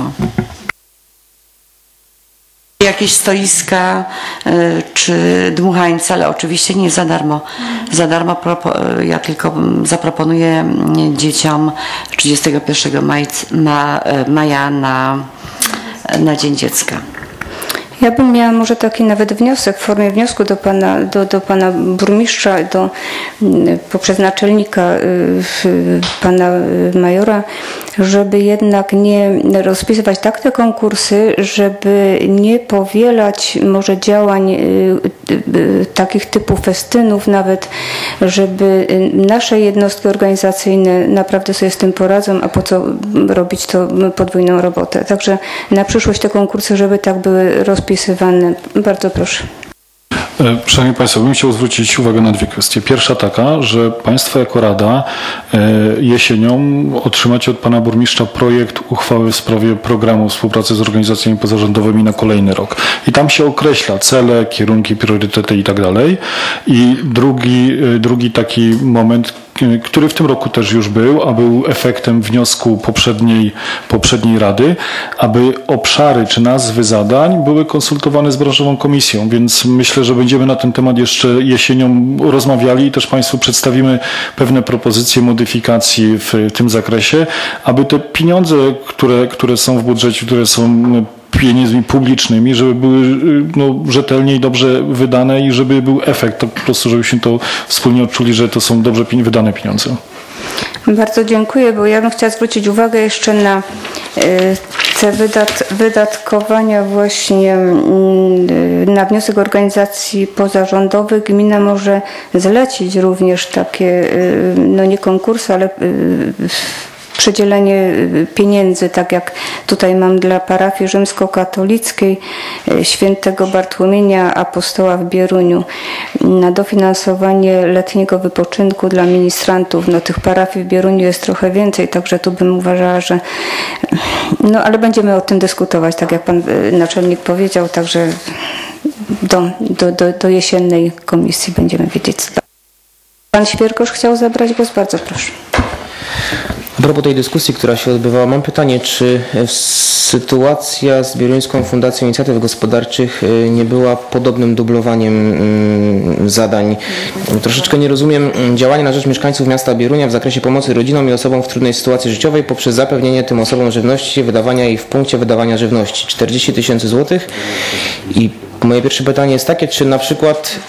Jakieś stoiska y, czy dmuchańce, ale oczywiście nie za darmo. Za darmo propo- ja tylko zaproponuję dzieciom trzydziestego pierwszego ma- maja na, na Dzień Dziecka. Ja bym miała może taki nawet wniosek w formie wniosku do pana, do, do pana burmistrza, do, poprzez naczelnika pana majora, żeby jednak nie rozpisywać tak te konkursy, żeby nie powielać może działań takich typu festynów nawet, żeby nasze jednostki organizacyjne naprawdę sobie z tym poradzą, a po co robić to podwójną robotę. Także na przyszłość te konkursy, żeby tak były rozpisywane. Bardzo proszę. Szanowni Państwo, bym chciał zwrócić uwagę na dwie kwestie. Pierwsza taka, że Państwo jako Rada jesienią otrzymacie od Pana Burmistrza projekt uchwały w sprawie programu współpracy z organizacjami pozarządowymi na kolejny rok. I tam się określa cele, kierunki, priorytety i tak dalej. I drugi, drugi taki moment, który w tym roku też już był, a był efektem wniosku poprzedniej, poprzedniej Rady, aby obszary czy nazwy zadań były konsultowane z branżową komisją, więc myślę, że będziemy na ten temat jeszcze jesienią rozmawiali i też Państwu przedstawimy pewne propozycje modyfikacji w tym zakresie, aby te pieniądze, które, które są w budżecie, które są pieniędzmi publicznymi, żeby były no, rzetelnie i dobrze wydane i żeby był efekt, to po prostu żebyśmy to wspólnie odczuli, że to są dobrze wydane pieniądze. Bardzo dziękuję, bo ja bym chciała zwrócić uwagę jeszcze na te wydat, wydatkowania właśnie na wniosek organizacji pozarządowych. Gmina może zlecić również takie, no nie konkursy, ale przydzielenie pieniędzy, tak jak tutaj mam dla parafii rzymskokatolickiej świętego Bartłomienia Apostoła w Bieruniu na dofinansowanie letniego wypoczynku dla ministrantów. No tych parafii w Bieruniu jest trochę więcej, także tu bym uważała, że no ale będziemy o tym dyskutować, tak jak pan naczelnik powiedział, także do, do, do, do jesiennej komisji będziemy wiedzieć. Pan Świerkosz chciał zabrać głos? Bardzo proszę. A propos tej dyskusji, która się odbywała, mam pytanie, czy sytuacja z Bieruńską Fundacją Inicjatyw Gospodarczych nie była podobnym dublowaniem zadań? Troszeczkę nie rozumiem działania na rzecz mieszkańców miasta Bierunia w zakresie pomocy rodzinom i osobom w trudnej sytuacji życiowej poprzez zapewnienie tym osobom żywności, wydawania jej w punkcie wydawania żywności. czterdzieści tysięcy złotych. I moje pierwsze pytanie jest takie, czy na przykład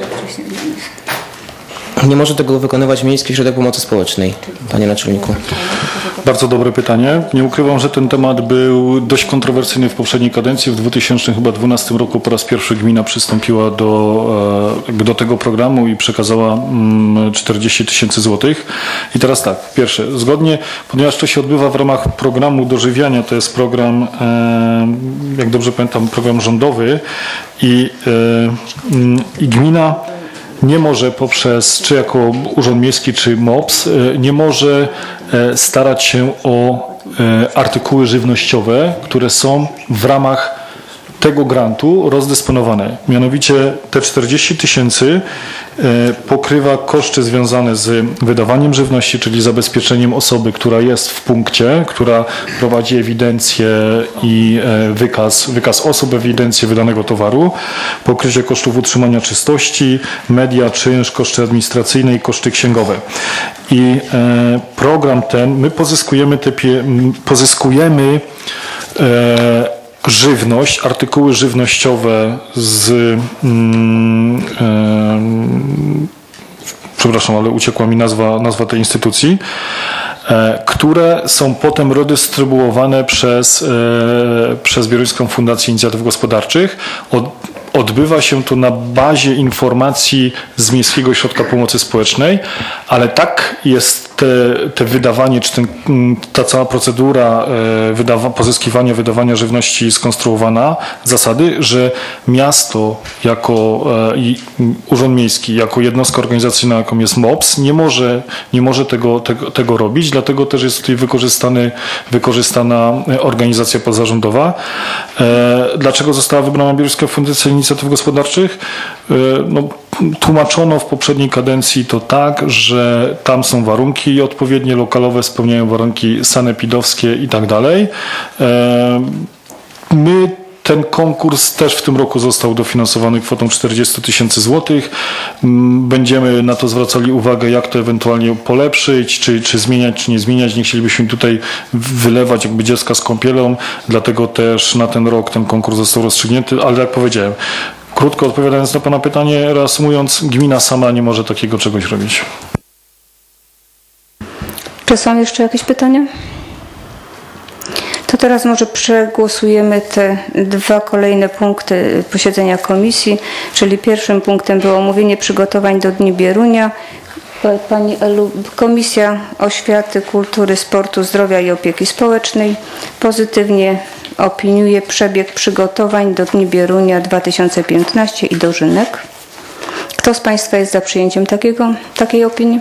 nie może tego wykonywać Miejski Ośrodek Pomocy Społecznej, panie naczelniku? Bardzo dobre pytanie. Nie ukrywam, że ten temat był dość kontrowersyjny w poprzedniej kadencji. W dwa tysiące dwunastym roku po raz pierwszy gmina przystąpiła do, jakby do tego programu i przekazała czterdzieści tysięcy złotych. I teraz tak, pierwsze, zgodnie, ponieważ to się odbywa w ramach programu dożywiania, to jest program, jak dobrze pamiętam, program rządowy i, i gmina nie może poprzez, czy jako Urząd Miejski, czy M O P S, nie może starać się o artykuły żywnościowe, które są w ramach tego grantu rozdysponowane. Mianowicie te czterdzieści tysięcy pokrywa koszty związane z wydawaniem żywności, czyli zabezpieczeniem osoby, która jest w punkcie, która prowadzi ewidencję i wykaz, wykaz osób, ewidencję wydanego towaru, pokrycie kosztów utrzymania czystości, media, czynsz, koszty administracyjne i koszty księgowe. I program ten, my pozyskujemy te pie, pozyskujemy żywność, artykuły żywnościowe z mm, e, przepraszam, ale uciekła mi nazwa, nazwa tej instytucji, e, które są potem redystrybuowane przez, e, przez Bieruńską Fundację Inicjatyw Gospodarczych. Od, Odbywa się to na bazie informacji z Miejskiego Ośrodka Pomocy Społecznej, ale tak jest te, te wydawanie, czy ten, ta cała procedura wydawa, pozyskiwania, wydawania żywności skonstruowana, zasady, że miasto jako i Urząd Miejski, jako jednostka organizacyjna, jaką jest M O P S, nie może, nie może tego, tego, tego robić, dlatego też jest tutaj wykorzystany, wykorzystana organizacja pozarządowa. Dlaczego została wybrana Bieruńska Fundacja Inicjatyw Gospodarczych? No, tłumaczono w poprzedniej kadencji to tak, że tam są warunki odpowiednie, lokalowe spełniają warunki sanepidowskie i tak dalej. My Ten konkurs też w tym roku został dofinansowany kwotą czterdzieści tysięcy złotych. Będziemy na to zwracali uwagę, jak to ewentualnie polepszyć, czy, czy zmieniać, czy nie zmieniać. Nie chcielibyśmy tutaj wylewać jakby dziecka z kąpielą, dlatego też na ten rok ten konkurs został rozstrzygnięty, ale jak powiedziałem, krótko odpowiadając na pana pytanie, reasumując, gmina sama nie może takiego czegoś robić. Czy są jeszcze jakieś pytania? To teraz może przegłosujemy te dwa kolejne punkty posiedzenia komisji, czyli pierwszym punktem było omówienie przygotowań do Dni Bierunia. Pani Elu, Komisja Oświaty, Kultury, Sportu, Zdrowia i Opieki Społecznej pozytywnie opiniuje przebieg przygotowań do Dni Bierunia dwa tysiące piętnaście i dożynek. Kto z Państwa jest za przyjęciem takiego, takiej opinii?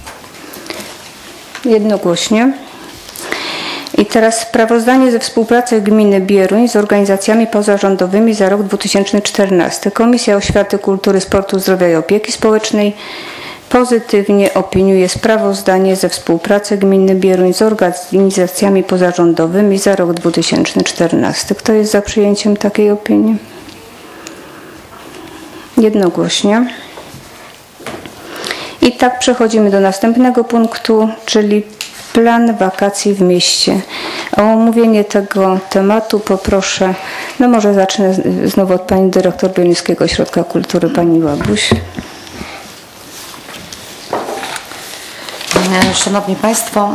Jednogłośnie. I teraz sprawozdanie ze współpracy gminy Bieruń z organizacjami pozarządowymi za rok dwa tysiące czternasty. Komisja Oświaty, Kultury, Sportu, Zdrowia i Opieki Społecznej pozytywnie opiniuje sprawozdanie ze współpracy gminy Bieruń z organizacjami pozarządowymi za rok dwa tysiące czternasty. Kto jest za przyjęciem takiej opinii? Jednogłośnie. I tak przechodzimy do następnego punktu, czyli plan wakacji w mieście. O omówienie tego tematu poproszę, no może zacznę znowu od pani dyrektor Bieruńskiego Ośrodka Kultury, pani Łabuś. Szanowni Państwo,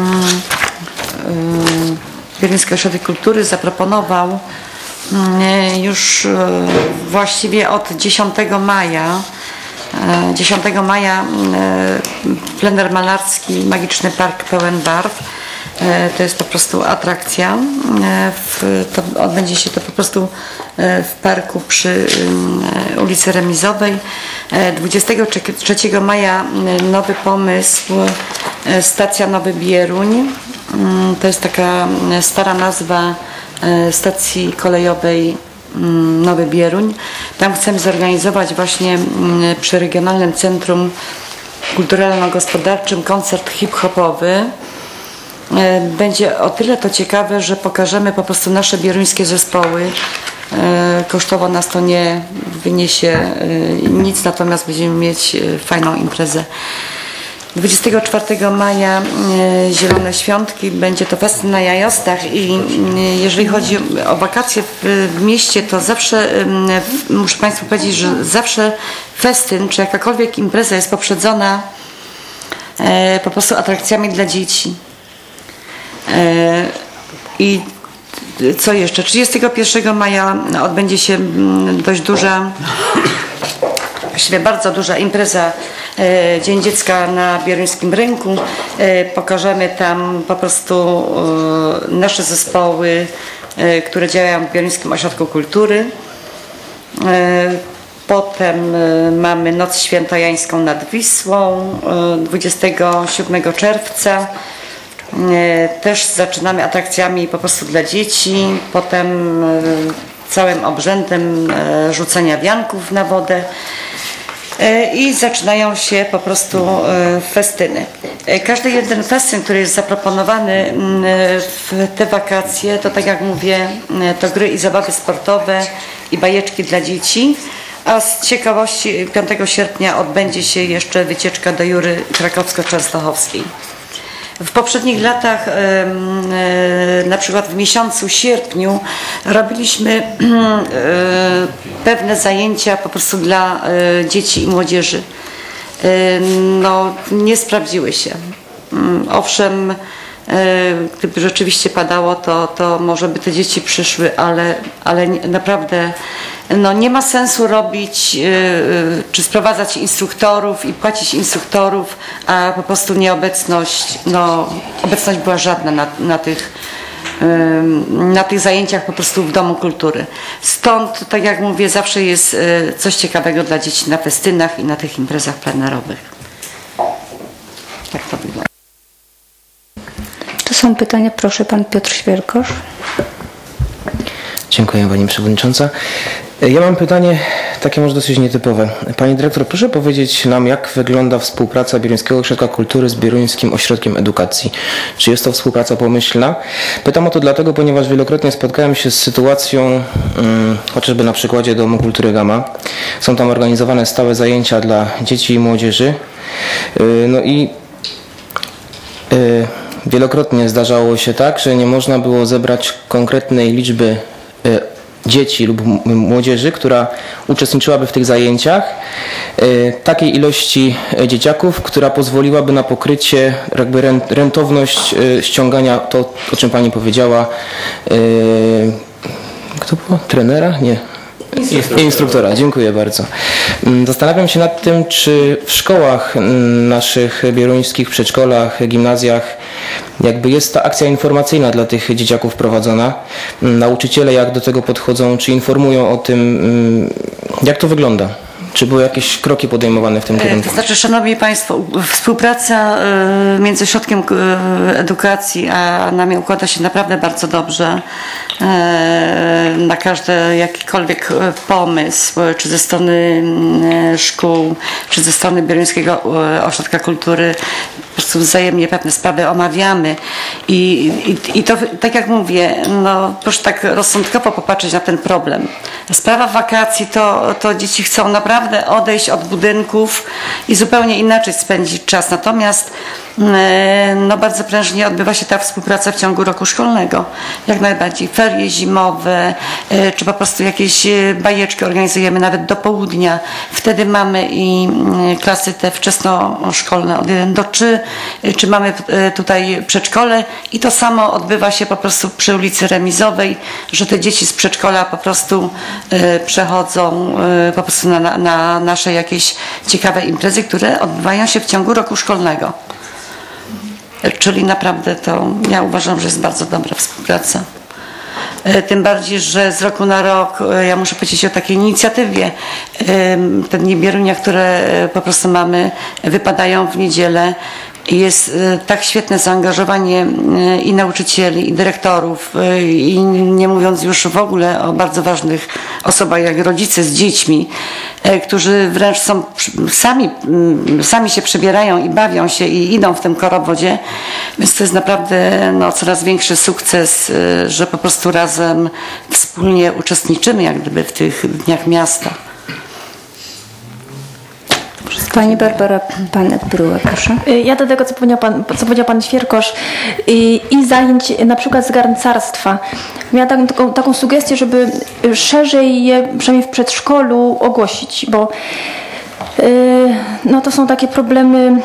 Bieruński Ośrodek Kultury zaproponował już właściwie od dziesiątego maja dziesiątego maja plener malarski Magiczny Park Pełen Barw. To jest po prostu atrakcja. To odbędzie się to po prostu w parku przy ulicy Remizowej. dwudziestego trzeciego maja nowy pomysł, stacja Nowy Bieruń. To jest taka stara nazwa stacji kolejowej Nowy Bieruń. Tam chcemy zorganizować właśnie przy Regionalnym Centrum Kulturalno-Gospodarczym koncert hip-hopowy. Będzie o tyle to ciekawe, że pokażemy po prostu nasze bieruńskie zespoły. Kosztowo nas to nie wyniesie nic, natomiast będziemy mieć fajną imprezę. dwudziestego czwartego maja Zielone Świątki, będzie to festyn na Jajostach i jeżeli chodzi o wakacje w, w mieście, to zawsze muszę Państwu powiedzieć, że zawsze festyn czy jakakolwiek impreza jest poprzedzona po prostu atrakcjami dla dzieci. I co jeszcze? trzydziestego pierwszego maja odbędzie się dość duża, właściwie bardzo duża impreza Dzień Dziecka na Bieruńskim Rynku. Pokażemy tam po prostu nasze zespoły, które działają w Bieruńskim Ośrodku Kultury. Potem mamy Noc Świętojańską nad Wisłą dwudziestego siódmego czerwca. Też zaczynamy atrakcjami po prostu dla dzieci. Potem całym obrzędem rzucenia wianków na wodę. I zaczynają się po prostu festyny. Każdy jeden festyn, który jest zaproponowany w te wakacje, to tak jak mówię, to gry i zabawy sportowe i bajeczki dla dzieci. A z ciekawości piątego sierpnia odbędzie się jeszcze wycieczka do Jury Krakowsko-Częstochowskiej. W poprzednich latach, na przykład w miesiącu sierpniu, robiliśmy pewne zajęcia po prostu dla dzieci i młodzieży. No, nie sprawdziły się. Owszem, gdyby rzeczywiście padało, to, to może by te dzieci przyszły, ale, ale naprawdę no, nie ma sensu robić czy sprowadzać instruktorów i płacić instruktorów, a po prostu nieobecność, no, obecność była żadna na, na tych na tych zajęciach po prostu w Domu Kultury. Stąd, tak jak mówię, zawsze jest coś ciekawego dla dzieci na festynach i na tych imprezach plenerowych. Tak to wygląda. To są pytania, proszę, pan Piotr Świerkosz. Dziękuję Pani Przewodnicząca. Ja mam pytanie takie może dosyć nietypowe. Pani Dyrektor, proszę powiedzieć nam, jak wygląda współpraca Bieruńskiego Ośrodka Kultury z Bieruńskim Ośrodkiem Edukacji. Czy jest to współpraca pomyślna? Pytam o to dlatego, ponieważ wielokrotnie spotkałem się z sytuacją, hmm, chociażby na przykładzie Domu Kultury Gama. Są tam organizowane stałe zajęcia dla dzieci i młodzieży. Yy, no i yy, wielokrotnie zdarzało się tak, że nie można było zebrać konkretnej liczby yy, dzieci lub młodzieży, która uczestniczyłaby w tych zajęciach, takiej ilości dzieciaków, która pozwoliłaby na pokrycie, jakby rentowność ściągania, to o czym Pani powiedziała, kto było? Trenera? Nie. Instruktora. Instruktora, dziękuję bardzo. Zastanawiam się nad tym, czy w szkołach naszych bieruńskich, przedszkolach, gimnazjach jakby jest ta akcja informacyjna dla tych dzieciaków prowadzona. Nauczyciele jak do tego podchodzą, czy informują o tym, jak to wygląda? Czy były jakieś kroki podejmowane w tym kierunku? To znaczy, Szanowni Państwo, współpraca między Ośrodkiem Edukacji a nami układa się naprawdę bardzo dobrze. Na każdy jakikolwiek pomysł, czy ze strony szkół, czy ze strony Bieruńskiego Ośrodka Kultury, po prostu wzajemnie pewne sprawy omawiamy. I, i, i to, tak jak mówię, no, proszę tak rozsądkowo popatrzeć na ten problem. Sprawa wakacji to, to dzieci chcą naprawdę odejść od budynków i zupełnie inaczej spędzić czas. Natomiast no, bardzo prężnie odbywa się ta współpraca w ciągu roku szkolnego. Jak najbardziej ferie zimowe, czy po prostu jakieś bajeczki organizujemy nawet do południa. Wtedy mamy i klasy te wczesnoszkolne od jeden do trzy, czy mamy tutaj przedszkole i to samo odbywa się po prostu przy ulicy Remizowej, że te dzieci z przedszkola po prostu przechodzą po prostu na, na nasze jakieś ciekawe imprezy, które odbywają się w ciągu roku szkolnego. Czyli naprawdę to ja uważam, że jest bardzo dobra współpraca. Tym bardziej, że z roku na rok, ja muszę powiedzieć o takiej inicjatywie, te dni Bierunia, które po prostu mamy, wypadają w niedzielę. Jest tak świetne zaangażowanie i nauczycieli, i dyrektorów, i nie mówiąc już w ogóle o bardzo ważnych osoba jak rodzice z dziećmi, którzy wręcz są sami, sami się przebierają i bawią się i idą w tym korowodzie, więc to jest naprawdę no, coraz większy sukces, że po prostu razem wspólnie uczestniczymy jak gdyby w tych dniach miasta. Pani Barbara Panek-Bryła, proszę. Ja do tego, co powiedział pan, co powiedział pan Świerkosz i, i zajęć na przykład z garncarstwa. Miałam taką, taką sugestię, żeby szerzej je, przynajmniej w przedszkolu, ogłosić, bo yy, no to są takie problemy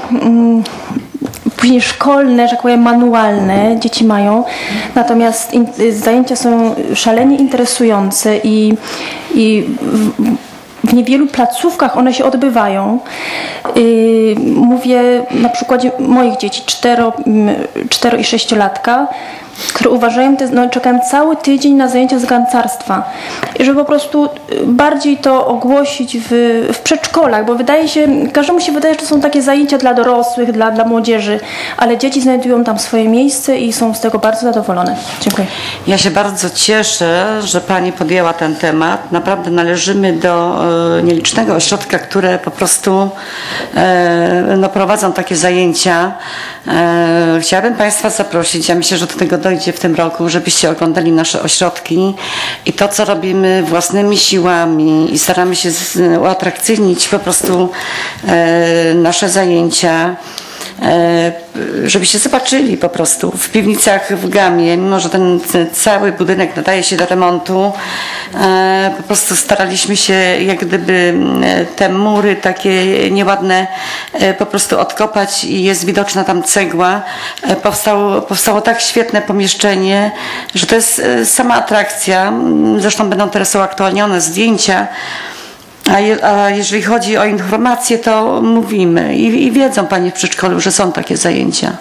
yy, później szkolne, że tak powiem manualne, dzieci mają. Natomiast in, zajęcia są szalenie interesujące i, i w, w niewielu placówkach one się odbywają. Yy, mówię na przykładzie moich dzieci, cztero, cztero i sześciolatka, które uważają, te, no, czekają cały tydzień na zajęcia z garncarstwa. I żeby po prostu bardziej to ogłosić w, w przedszkolach, bo wydaje się, każdemu się wydaje, że to są takie zajęcia dla dorosłych, dla, dla młodzieży, ale dzieci znajdują tam swoje miejsce i są z tego bardzo zadowolone. Dziękuję. Ja się bardzo cieszę, że Pani podjęła ten temat. Naprawdę należymy do e, nielicznego ośrodka, które po prostu e, no, prowadzą takie zajęcia. E, chciałabym Państwa zaprosić, ja myślę, że do tego dojdzie w tym roku, żebyście oglądali nasze ośrodki i to, co robimy własnymi siłami i staramy się z, uatrakcyjnić po prostu e, nasze zajęcia, e, żebyście zobaczyli po prostu w piwnicach w Gamie, mimo że ten, ten cały budynek nadaje się do remontu, e, po prostu staraliśmy się jak gdyby te mury takie nieładne e, po prostu odkopać i jest widoczna tam cegła. E, powstało, powstało tak świetne pomieszczenie, że to jest e, sama atrakcja. Zresztą będą teraz uaktualnione zdjęcia. A, je, a jeżeli chodzi o informacje, to mówimy i, i wiedzą Panie w przedszkolu, że są takie zajęcia.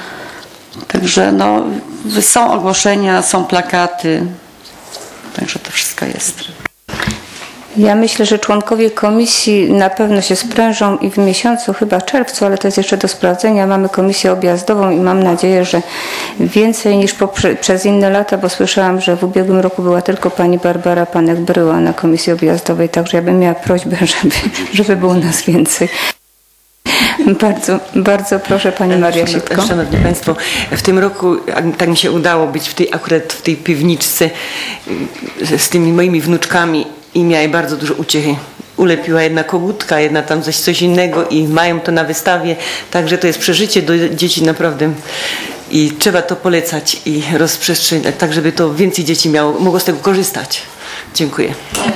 Także no, są ogłoszenia, są plakaty, także to wszystko jest. Ja myślę, że członkowie komisji na pewno się sprężą i w miesiącu, chyba czerwcu, ale to jest jeszcze do sprawdzenia, mamy komisję objazdową i mam nadzieję, że więcej niż poprze- przez inne lata, bo słyszałam, że w ubiegłym roku była tylko pani Barbara Panek-Bryła na komisji objazdowej, także ja bym miała prośbę, żeby, żeby było nas więcej. Bardzo, bardzo proszę Pani Maria Sitko. Szanowni Państwo, w tym roku tak mi się udało być w tej, akurat w tej piwniczce z tymi moimi wnuczkami i miałem bardzo dużo uciechy. Ulepiła jedna kogutka, jedna tam coś, coś innego i mają to na wystawie, także to jest przeżycie do dzieci naprawdę i trzeba to polecać i rozprzestrzeniać, tak żeby to więcej dzieci miało, mogło z tego korzystać. Dziękuję.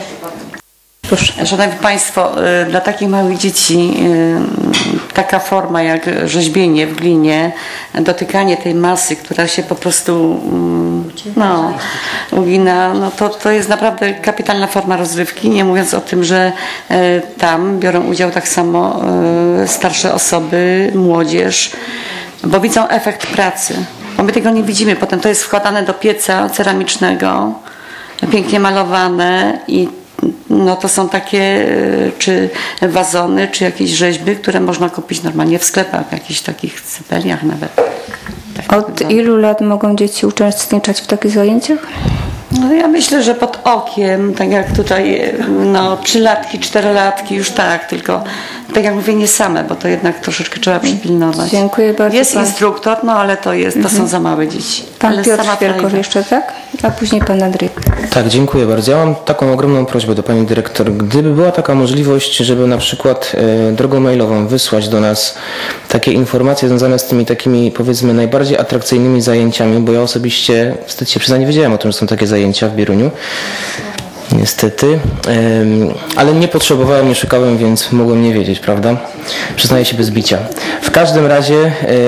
Proszę. Szanowni Państwo, dla takich małych dzieci taka forma jak rzeźbienie w glinie, dotykanie tej masy, która się po prostu no, ugina, no to, to jest naprawdę kapitalna forma rozrywki, nie mówiąc o tym, że tam biorą udział tak samo starsze osoby, młodzież, bo widzą efekt pracy, bo my tego nie widzimy, potem to jest wkładane do pieca ceramicznego, pięknie malowane i no to są takie czy wazony, czy jakieś rzeźby, które można kupić normalnie w sklepach, w jakichś takich sypeliach nawet. Od ilu lat mogą dzieci uczestniczyć w takich zajęciach? No ja myślę, że pod okiem, tak jak tutaj, no trzylatki, czterolatki już tak, tylko tak jak mówię, nie same, bo to jednak troszeczkę trzeba przypilnować. Dziękuję bardzo. Jest pan instruktor, no ale to jest, to są za małe dzieci. Pan ale Piotr Świerkosz jeszcze, tak? A później Pan Andrzej. Tak, dziękuję bardzo. Ja mam taką ogromną prośbę do Pani Dyrektor. Gdyby była taka możliwość, żeby na przykład e, drogą mailową wysłać do nas takie informacje związane z tymi takimi, powiedzmy, najbardziej atrakcyjnymi zajęciami, bo ja osobiście, wstyd się przyznać, nie wiedziałem o tym, że są takie zajęcia w Bieruniu. Niestety, ale nie potrzebowałem, nie szukałem, więc mogłem nie wiedzieć, prawda? Przyznaję się bez bicia. W każdym razie,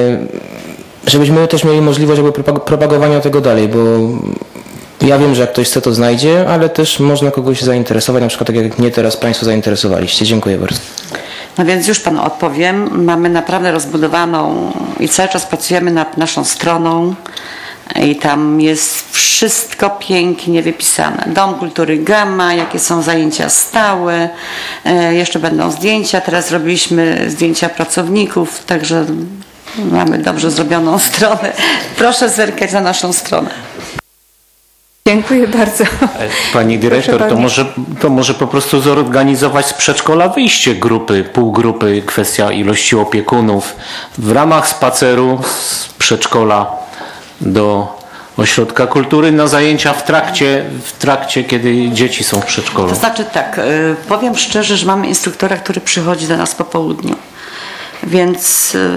żebyśmy też mieli możliwość jakby propagowania tego dalej, bo ja wiem, że jak ktoś chce, to znajdzie, ale też można kogoś zainteresować, na przykład tak jak mnie teraz Państwo zainteresowaliście. Dziękuję bardzo. No więc już Panu odpowiem. Mamy naprawdę rozbudowaną i cały czas pracujemy nad naszą stroną. I tam jest wszystko pięknie wypisane. Dom Kultury Gamma, jakie są zajęcia stałe, e, jeszcze będą zdjęcia. Teraz zrobiliśmy zdjęcia pracowników, także mamy dobrze zrobioną stronę. Proszę zerkać na naszą stronę. Dziękuję bardzo. Pani dyrektor, Proszę to pani. może, to może po prostu zorganizować z przedszkola wyjście grupy, półgrupy, kwestia ilości opiekunów w ramach spaceru z przedszkola do ośrodka kultury na zajęcia w trakcie, w trakcie kiedy dzieci są w przedszkolu. To znaczy tak, y, powiem szczerze, że mamy instruktora, który przychodzi do nas po południu, więc... y,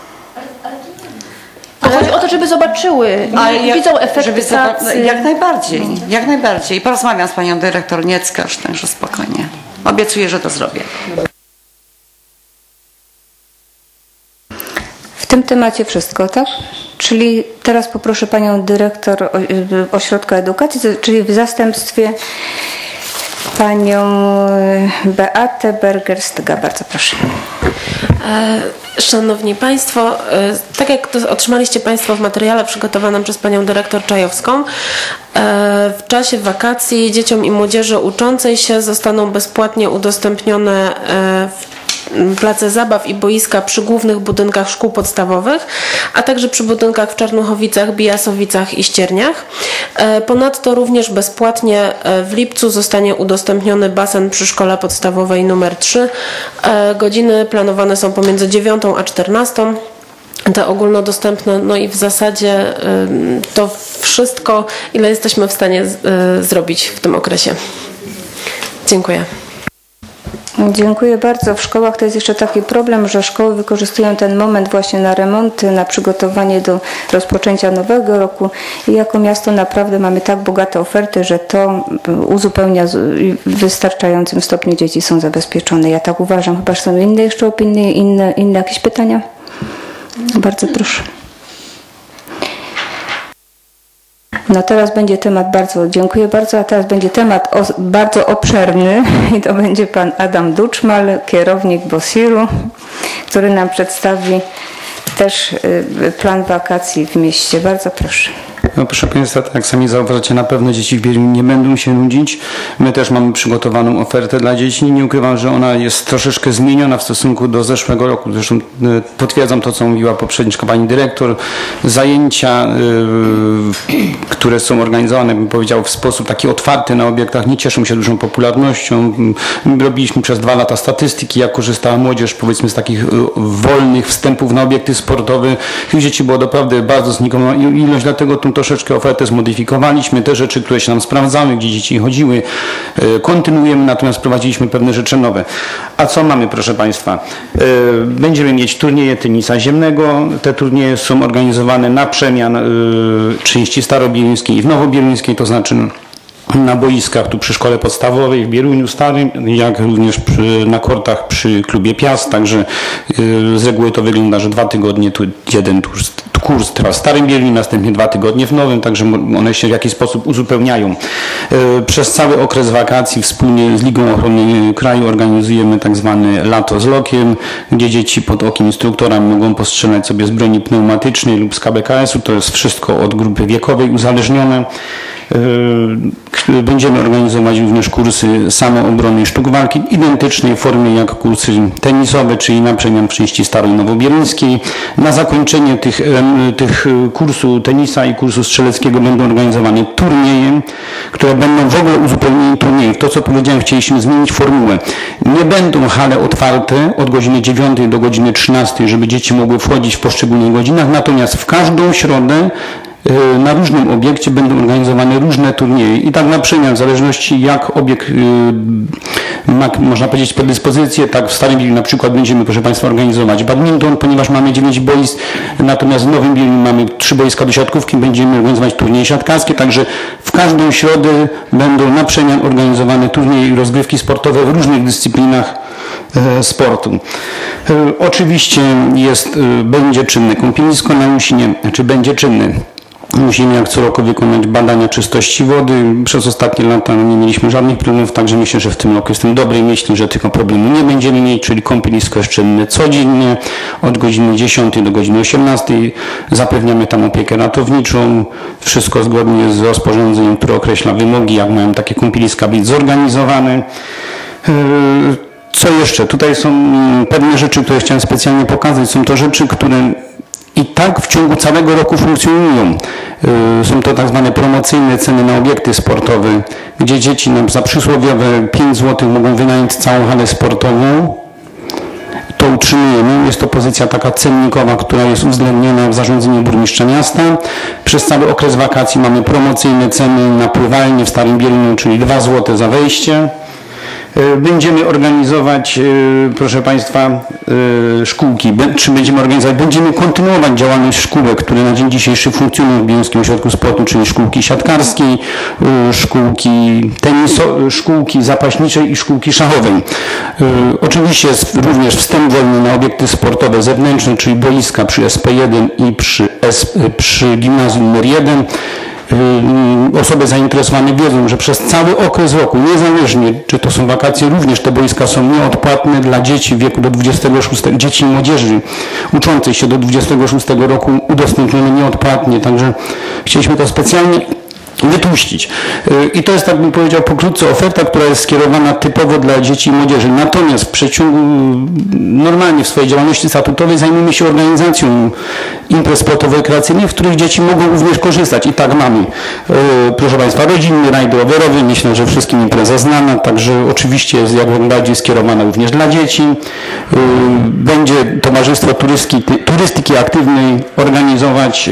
To chodzi o to, żeby zobaczyły, i widzą efekty żeby zobac- pracy. Jak najbardziej, jak najbardziej. Porozmawiam z panią dyrektor Nieckarz, także spokojnie. Obiecuję, że to zrobię. W tym temacie wszystko, tak? Czyli teraz poproszę panią dyrektor o- y, Ośrodka Edukacji, czyli w zastępstwie panią y, Beatę Berger-Styga. Bardzo proszę. E, Szanowni Państwo, e, tak jak to otrzymaliście Państwo w materiale przygotowanym przez Panią Dyrektor Czajowską, e, w czasie wakacji dzieciom i młodzieży uczącej się zostaną bezpłatnie udostępnione e, place zabaw i boiska przy głównych budynkach szkół podstawowych, a także przy budynkach w Czarnuchowicach, Bijasowicach i Ścierniach. E, Ponadto również bezpłatnie e, w lipcu zostanie udostępniony basen przy szkole podstawowej numer trzy. E, Godziny planowane są pomiędzy dziewiątą a czternastą. Te ogólnodostępne, no i w zasadzie e, to wszystko, ile jesteśmy w stanie z- e, zrobić w tym okresie. Dziękuję. Dziękuję bardzo. W szkołach to jest jeszcze taki problem, że szkoły wykorzystują ten moment właśnie na remonty, na przygotowanie do rozpoczęcia nowego roku i jako miasto naprawdę mamy tak bogate oferty, że to uzupełnia z- i w wystarczającym stopniu dzieci są zabezpieczone. Ja tak uważam. Chyba że są inne jeszcze opinie, inne, inne jakieś pytania? Bardzo proszę. No teraz będzie temat bardzo, dziękuję bardzo, a teraz będzie temat o, bardzo obszerny i to będzie pan Adam Duczmal, kierownik Bosiru, który nam przedstawi też y, plan wakacji w mieście. Bardzo proszę. No, proszę Państwa, tak jak sami zauważacie, na pewno dzieci w Bieluniu nie będą się nudzić. My też mamy przygotowaną ofertę dla dzieci. Nie ukrywam, że ona jest troszeczkę zmieniona w stosunku do zeszłego roku. Zresztą e, potwierdzam to, co mówiła poprzedniczka pani dyrektor. Zajęcia, e, które są organizowane, bym powiedział, w sposób taki otwarty na obiektach, nie cieszą się dużą popularnością. Robiliśmy przez dwa lata statystyki, jak korzystała młodzież, powiedzmy, z takich e, wolnych wstępów na obiekty sportowe. Tych dzieci było naprawdę bardzo znikoma ilość, dlatego tą troszeczkę ofertę zmodyfikowaliśmy. Te rzeczy, które się nam sprawdzały, gdzie dzieci chodziły, e, kontynuujemy, natomiast wprowadziliśmy pewne rzeczy nowe. A co mamy, proszę Państwa? E, Będziemy mieć turnieje tenisa ziemnego. Te turnieje są organizowane na przemian e, części starobieluńskiej i w nowobieluńskiej, to znaczy na boiskach tu przy szkole podstawowej w Bieluniu Starym, jak również przy, na kortach przy klubie Piast, także yy, z reguły to wygląda, że dwa tygodnie tu jeden kurs, kurs trwa w Starym Bieluniu, następnie dwa tygodnie w Nowym, także one się w jakiś sposób uzupełniają. Yy, przez cały okres wakacji wspólnie z Ligą Ochrony Kraju organizujemy tak zwane lato z lokiem, gdzie dzieci pod okiem instruktora mogą postrzelać sobie z broni pneumatycznej lub z K B K S u, to jest wszystko od grupy wiekowej uzależnione. Będziemy organizować również kursy samoobrony i sztuk walki w identycznej formie jak kursy tenisowe, czyli na przemian w części starej nowobieluńskiej. Na zakończenie tych, tych kursu tenisa i kursu strzeleckiego będą organizowane turnieje, które będą w ogóle uzupełnieniem turniejów. To, co powiedziałem, chcieliśmy zmienić formułę. Nie będą hale otwarte od godziny dziewiątej do godziny trzynastej, żeby dzieci mogły wchodzić w poszczególnych godzinach, natomiast w każdą środę na różnym obiekcie będą organizowane różne turnieje i tak na przemian, w zależności jak obiekt ma, można powiedzieć, predyspozycję, tak w Starym Bieluniu na przykład będziemy, proszę Państwa, organizować badminton, ponieważ mamy dziewięć boisk, natomiast w Nowym Bieluniu mamy trzy boiska do siatkówki, będziemy organizować turnieje siatkarskie, także w każdą środę będą na przemian organizowane turnieje i rozgrywki sportowe w różnych dyscyplinach sportu. E, oczywiście jest, będzie czynne kąpielisko na Musinie, czy będzie czynny. Musimy jak co roku wykonać badania czystości wody. Przez ostatnie lata nie mieliśmy żadnych problemów, także myślę, że w tym roku jestem dobrej myśli, że tylko problemu nie będziemy mieć, czyli kąpielisko jest czynne codziennie od godziny dziesiątej do godziny osiemnastej. Zapewniamy tam opiekę ratowniczą, wszystko zgodnie z rozporządzeniem, które określa wymogi, jak mają takie kąpieliska być zorganizowane. Co jeszcze? Tutaj są pewne rzeczy, które chciałem specjalnie pokazać. Są to rzeczy, które i tak w ciągu całego roku funkcjonują. Są to tak zwane promocyjne ceny na obiekty sportowe, gdzie dzieci za przysłowiowe pięć złotych mogą wynająć całą halę sportową. To utrzymujemy. Jest to pozycja taka cennikowa, która jest uwzględniona w zarządzeniu burmistrza miasta. Przez cały okres wakacji mamy promocyjne ceny na pływalnię w Starym Bieluniu, czyli dwa złote za wejście. Będziemy organizować, proszę Państwa, szkółki, czy będziemy organizować, będziemy kontynuować działalność szkółek, które na dzień dzisiejszy funkcjonują w Bieruńskim Ośrodku Sportu, czyli szkółki siatkarskiej, szkółki teniso, szkółki zapaśniczej i szkółki szachowej. Oczywiście jest również wstęp wolny na obiekty sportowe zewnętrzne, czyli boiska przy S P jeden i przy, S, przy gimnazjum numer jeden. Osoby zainteresowane wiedzą, że przez cały okres roku, niezależnie czy to są wakacje, również te boiska są nieodpłatne dla dzieci w wieku do dwudziestego szóstego, dzieci i młodzieży uczącej się do dwudziestego szóstego roku udostępnione nieodpłatnie, także chcieliśmy to specjalnie wytłuścić. I to jest, tak bym powiedział pokrótce, oferta, która jest skierowana typowo dla dzieci i młodzieży. Natomiast w przeciągu, normalnie w swojej działalności statutowej zajmujemy się organizacją imprez sportowo-rekreacyjnych, w których dzieci mogą również korzystać. I tak mamy, proszę Państwa, rodzinny rajd rowerowy, myślę, że wszystkim impreza znana, także oczywiście jest jak najbardziej skierowana również dla dzieci. Będzie Towarzystwo Turystyki, Turystyki Aktywnej organizować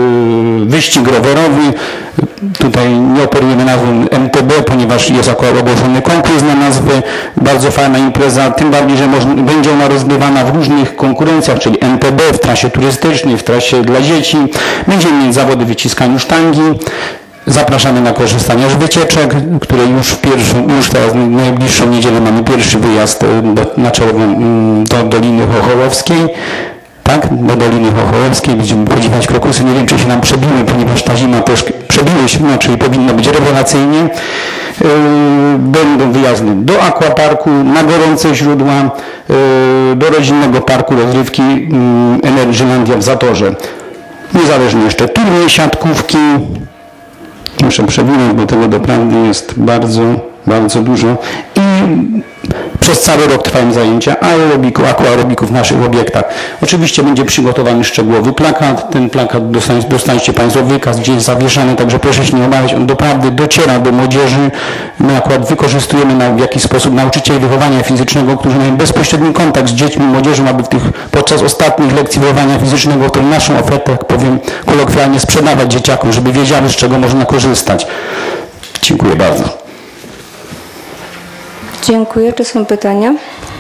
wyścig rowerowy. Tutaj nie operujemy nazwą M T B, ponieważ jest akurat ogłoszony konkurs na nazwę. Bardzo fajna impreza, tym bardziej, że można, będzie ona rozgrywana w różnych konkurencjach, czyli M T B w trasie turystycznej, w trasie dla dzieci. Będziemy mieć zawody w wyciskaniu sztangi. Zapraszamy na korzystanie z wycieczek, które już w pierwszą, już teraz w najbliższą niedzielę mamy pierwszy wyjazd do, na czerwoną, do Doliny Chochołowskiej. Tak, do Doliny Chochołowskiej będziemy podziwiać krokusy. Nie wiem, czy się nam przebiły, ponieważ ta zima też przebiły się, no, czyli powinno być rewelacyjnie. Yy, będą wyjazdy do aquaparku, na gorące źródła, yy, do rodzinnego parku rozrywki yy, Energylandia w Zatorze. Niezależnie jeszcze turniej siatkówki. Muszę przewinąć, bo tego doprawdy jest bardzo, bardzo dużo. I przez cały rok trwają zajęcia aerobiku, aquarobiku w naszych obiektach. Oczywiście będzie przygotowany szczegółowy plakat. Ten plakat dostaniecie, dostaniecie Państwo wykaz, gdzie jest zawieszany, także proszę się nie obawiać. On doprawdy dociera do młodzieży. My akurat wykorzystujemy na, w jakiś sposób nauczycieli wychowania fizycznego, którzy mają bezpośredni kontakt z dziećmi i młodzieżą, aby w tych, podczas ostatnich lekcji wychowania fizycznego tą naszą ofertę, jak powiem kolokwialnie, sprzedawać dzieciakom, żeby wiedziały, z czego można korzystać. Dziękuję bardzo. Dziękuję. Czy są pytania?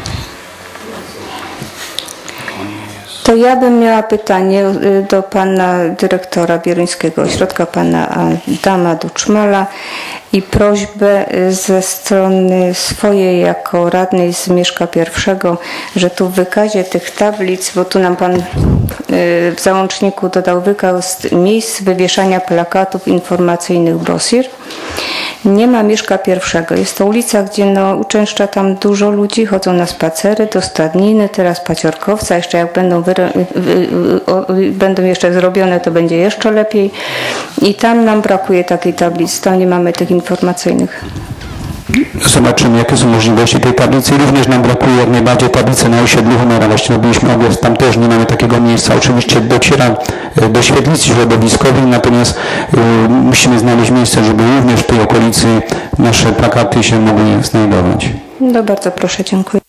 To ja bym miała pytanie do pana dyrektora Bieruńskiego Ośrodka, pana Adama Duczmala, i prośbę ze strony swojej jako radnej z Mieszka Pierwszego, że tu w wykazie tych tablic, bo tu nam pan w załączniku dodał wykaz miejsc wywieszania plakatów informacyjnych brosir. Nie ma Mieszka Pierwszego. Jest to ulica, gdzie no, uczęszcza tam dużo ludzi, chodzą na spacery do Stadniny, teraz Paciorkowca. Jeszcze jak będą, wy, wy, o, będą jeszcze zrobione, to będzie jeszcze lepiej. I tam nam brakuje takiej tablicy. Tam nie mamy tych informacyjnych. Zobaczymy, jakie są możliwości tej tablicy. Również nam brakuje jak najbardziej tablicy na osiedlu Honora. Właśnie robiliśmy obiad, tam też nie mamy takiego miejsca. Oczywiście dociera do świetlicy środowiskowej, natomiast y, musimy znaleźć miejsce, żeby również w tej okolicy nasze plakaty się mogły znajdować. No bardzo proszę, dziękuję.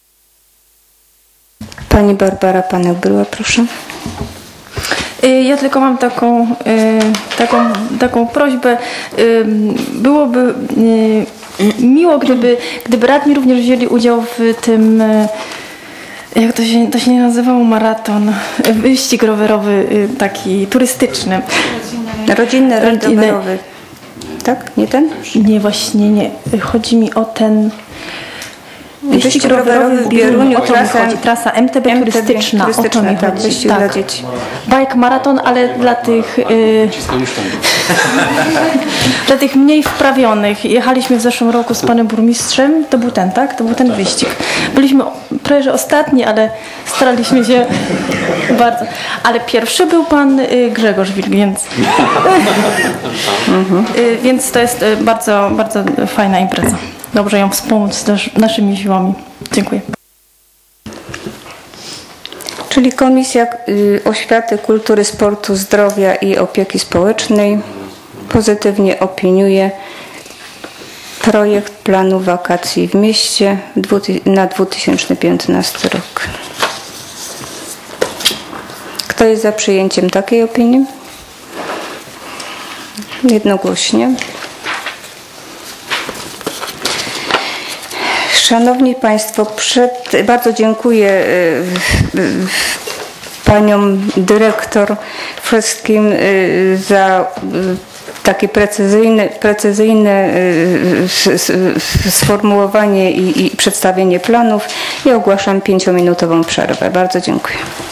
Pani Barbara Panek-Bryła, proszę. Ja tylko mam taką, taką, taką prośbę. Byłoby miło, gdyby, gdyby radni również wzięli udział w tym, jak to się, to się nie nazywało, maraton, wyścig rowerowy taki turystyczny. Rodzinny rajd rowerowy. Tak? Nie ten? Nie, właśnie nie. Chodzi mi o ten wyścig, wyścig rowerowy w Bieruniu, trasa, trasa M T B, M T B turystyczna, turystyczna, o to mi tak, chodzi. Wyścig tak. dla dzieci. Bike maraton, ale dla tych y, dla tych mniej wprawionych. Jechaliśmy w zeszłym roku z panem burmistrzem, to był ten, tak? To był ten wyścig. Byliśmy prawie że ostatni, ale staraliśmy się bardzo. Ale pierwszy był pan y, Grzegorz Wilk, więc y, więc to jest y, bardzo, bardzo fajna impreza. Dobrze ją wspomóc też naszymi siłami. Dziękuję. Czyli Czyli Komisja y, Oświaty, Kultury, Sportu, Zdrowia i Opieki Społecznej pozytywnie opiniuje projekt planu wakacji w mieście na dwa tysiące piętnasty rok. Kto jest za przyjęciem takiej opinii? Jednogłośnie. Szanowni Państwo, przed, bardzo dziękuję y, y, Paniom Dyrektor, wszystkim y, za y, takie precyzyjne, precyzyjne y, y, sformułowanie i, i przedstawienie planów i ogłaszam pięciominutową przerwę. Bardzo dziękuję.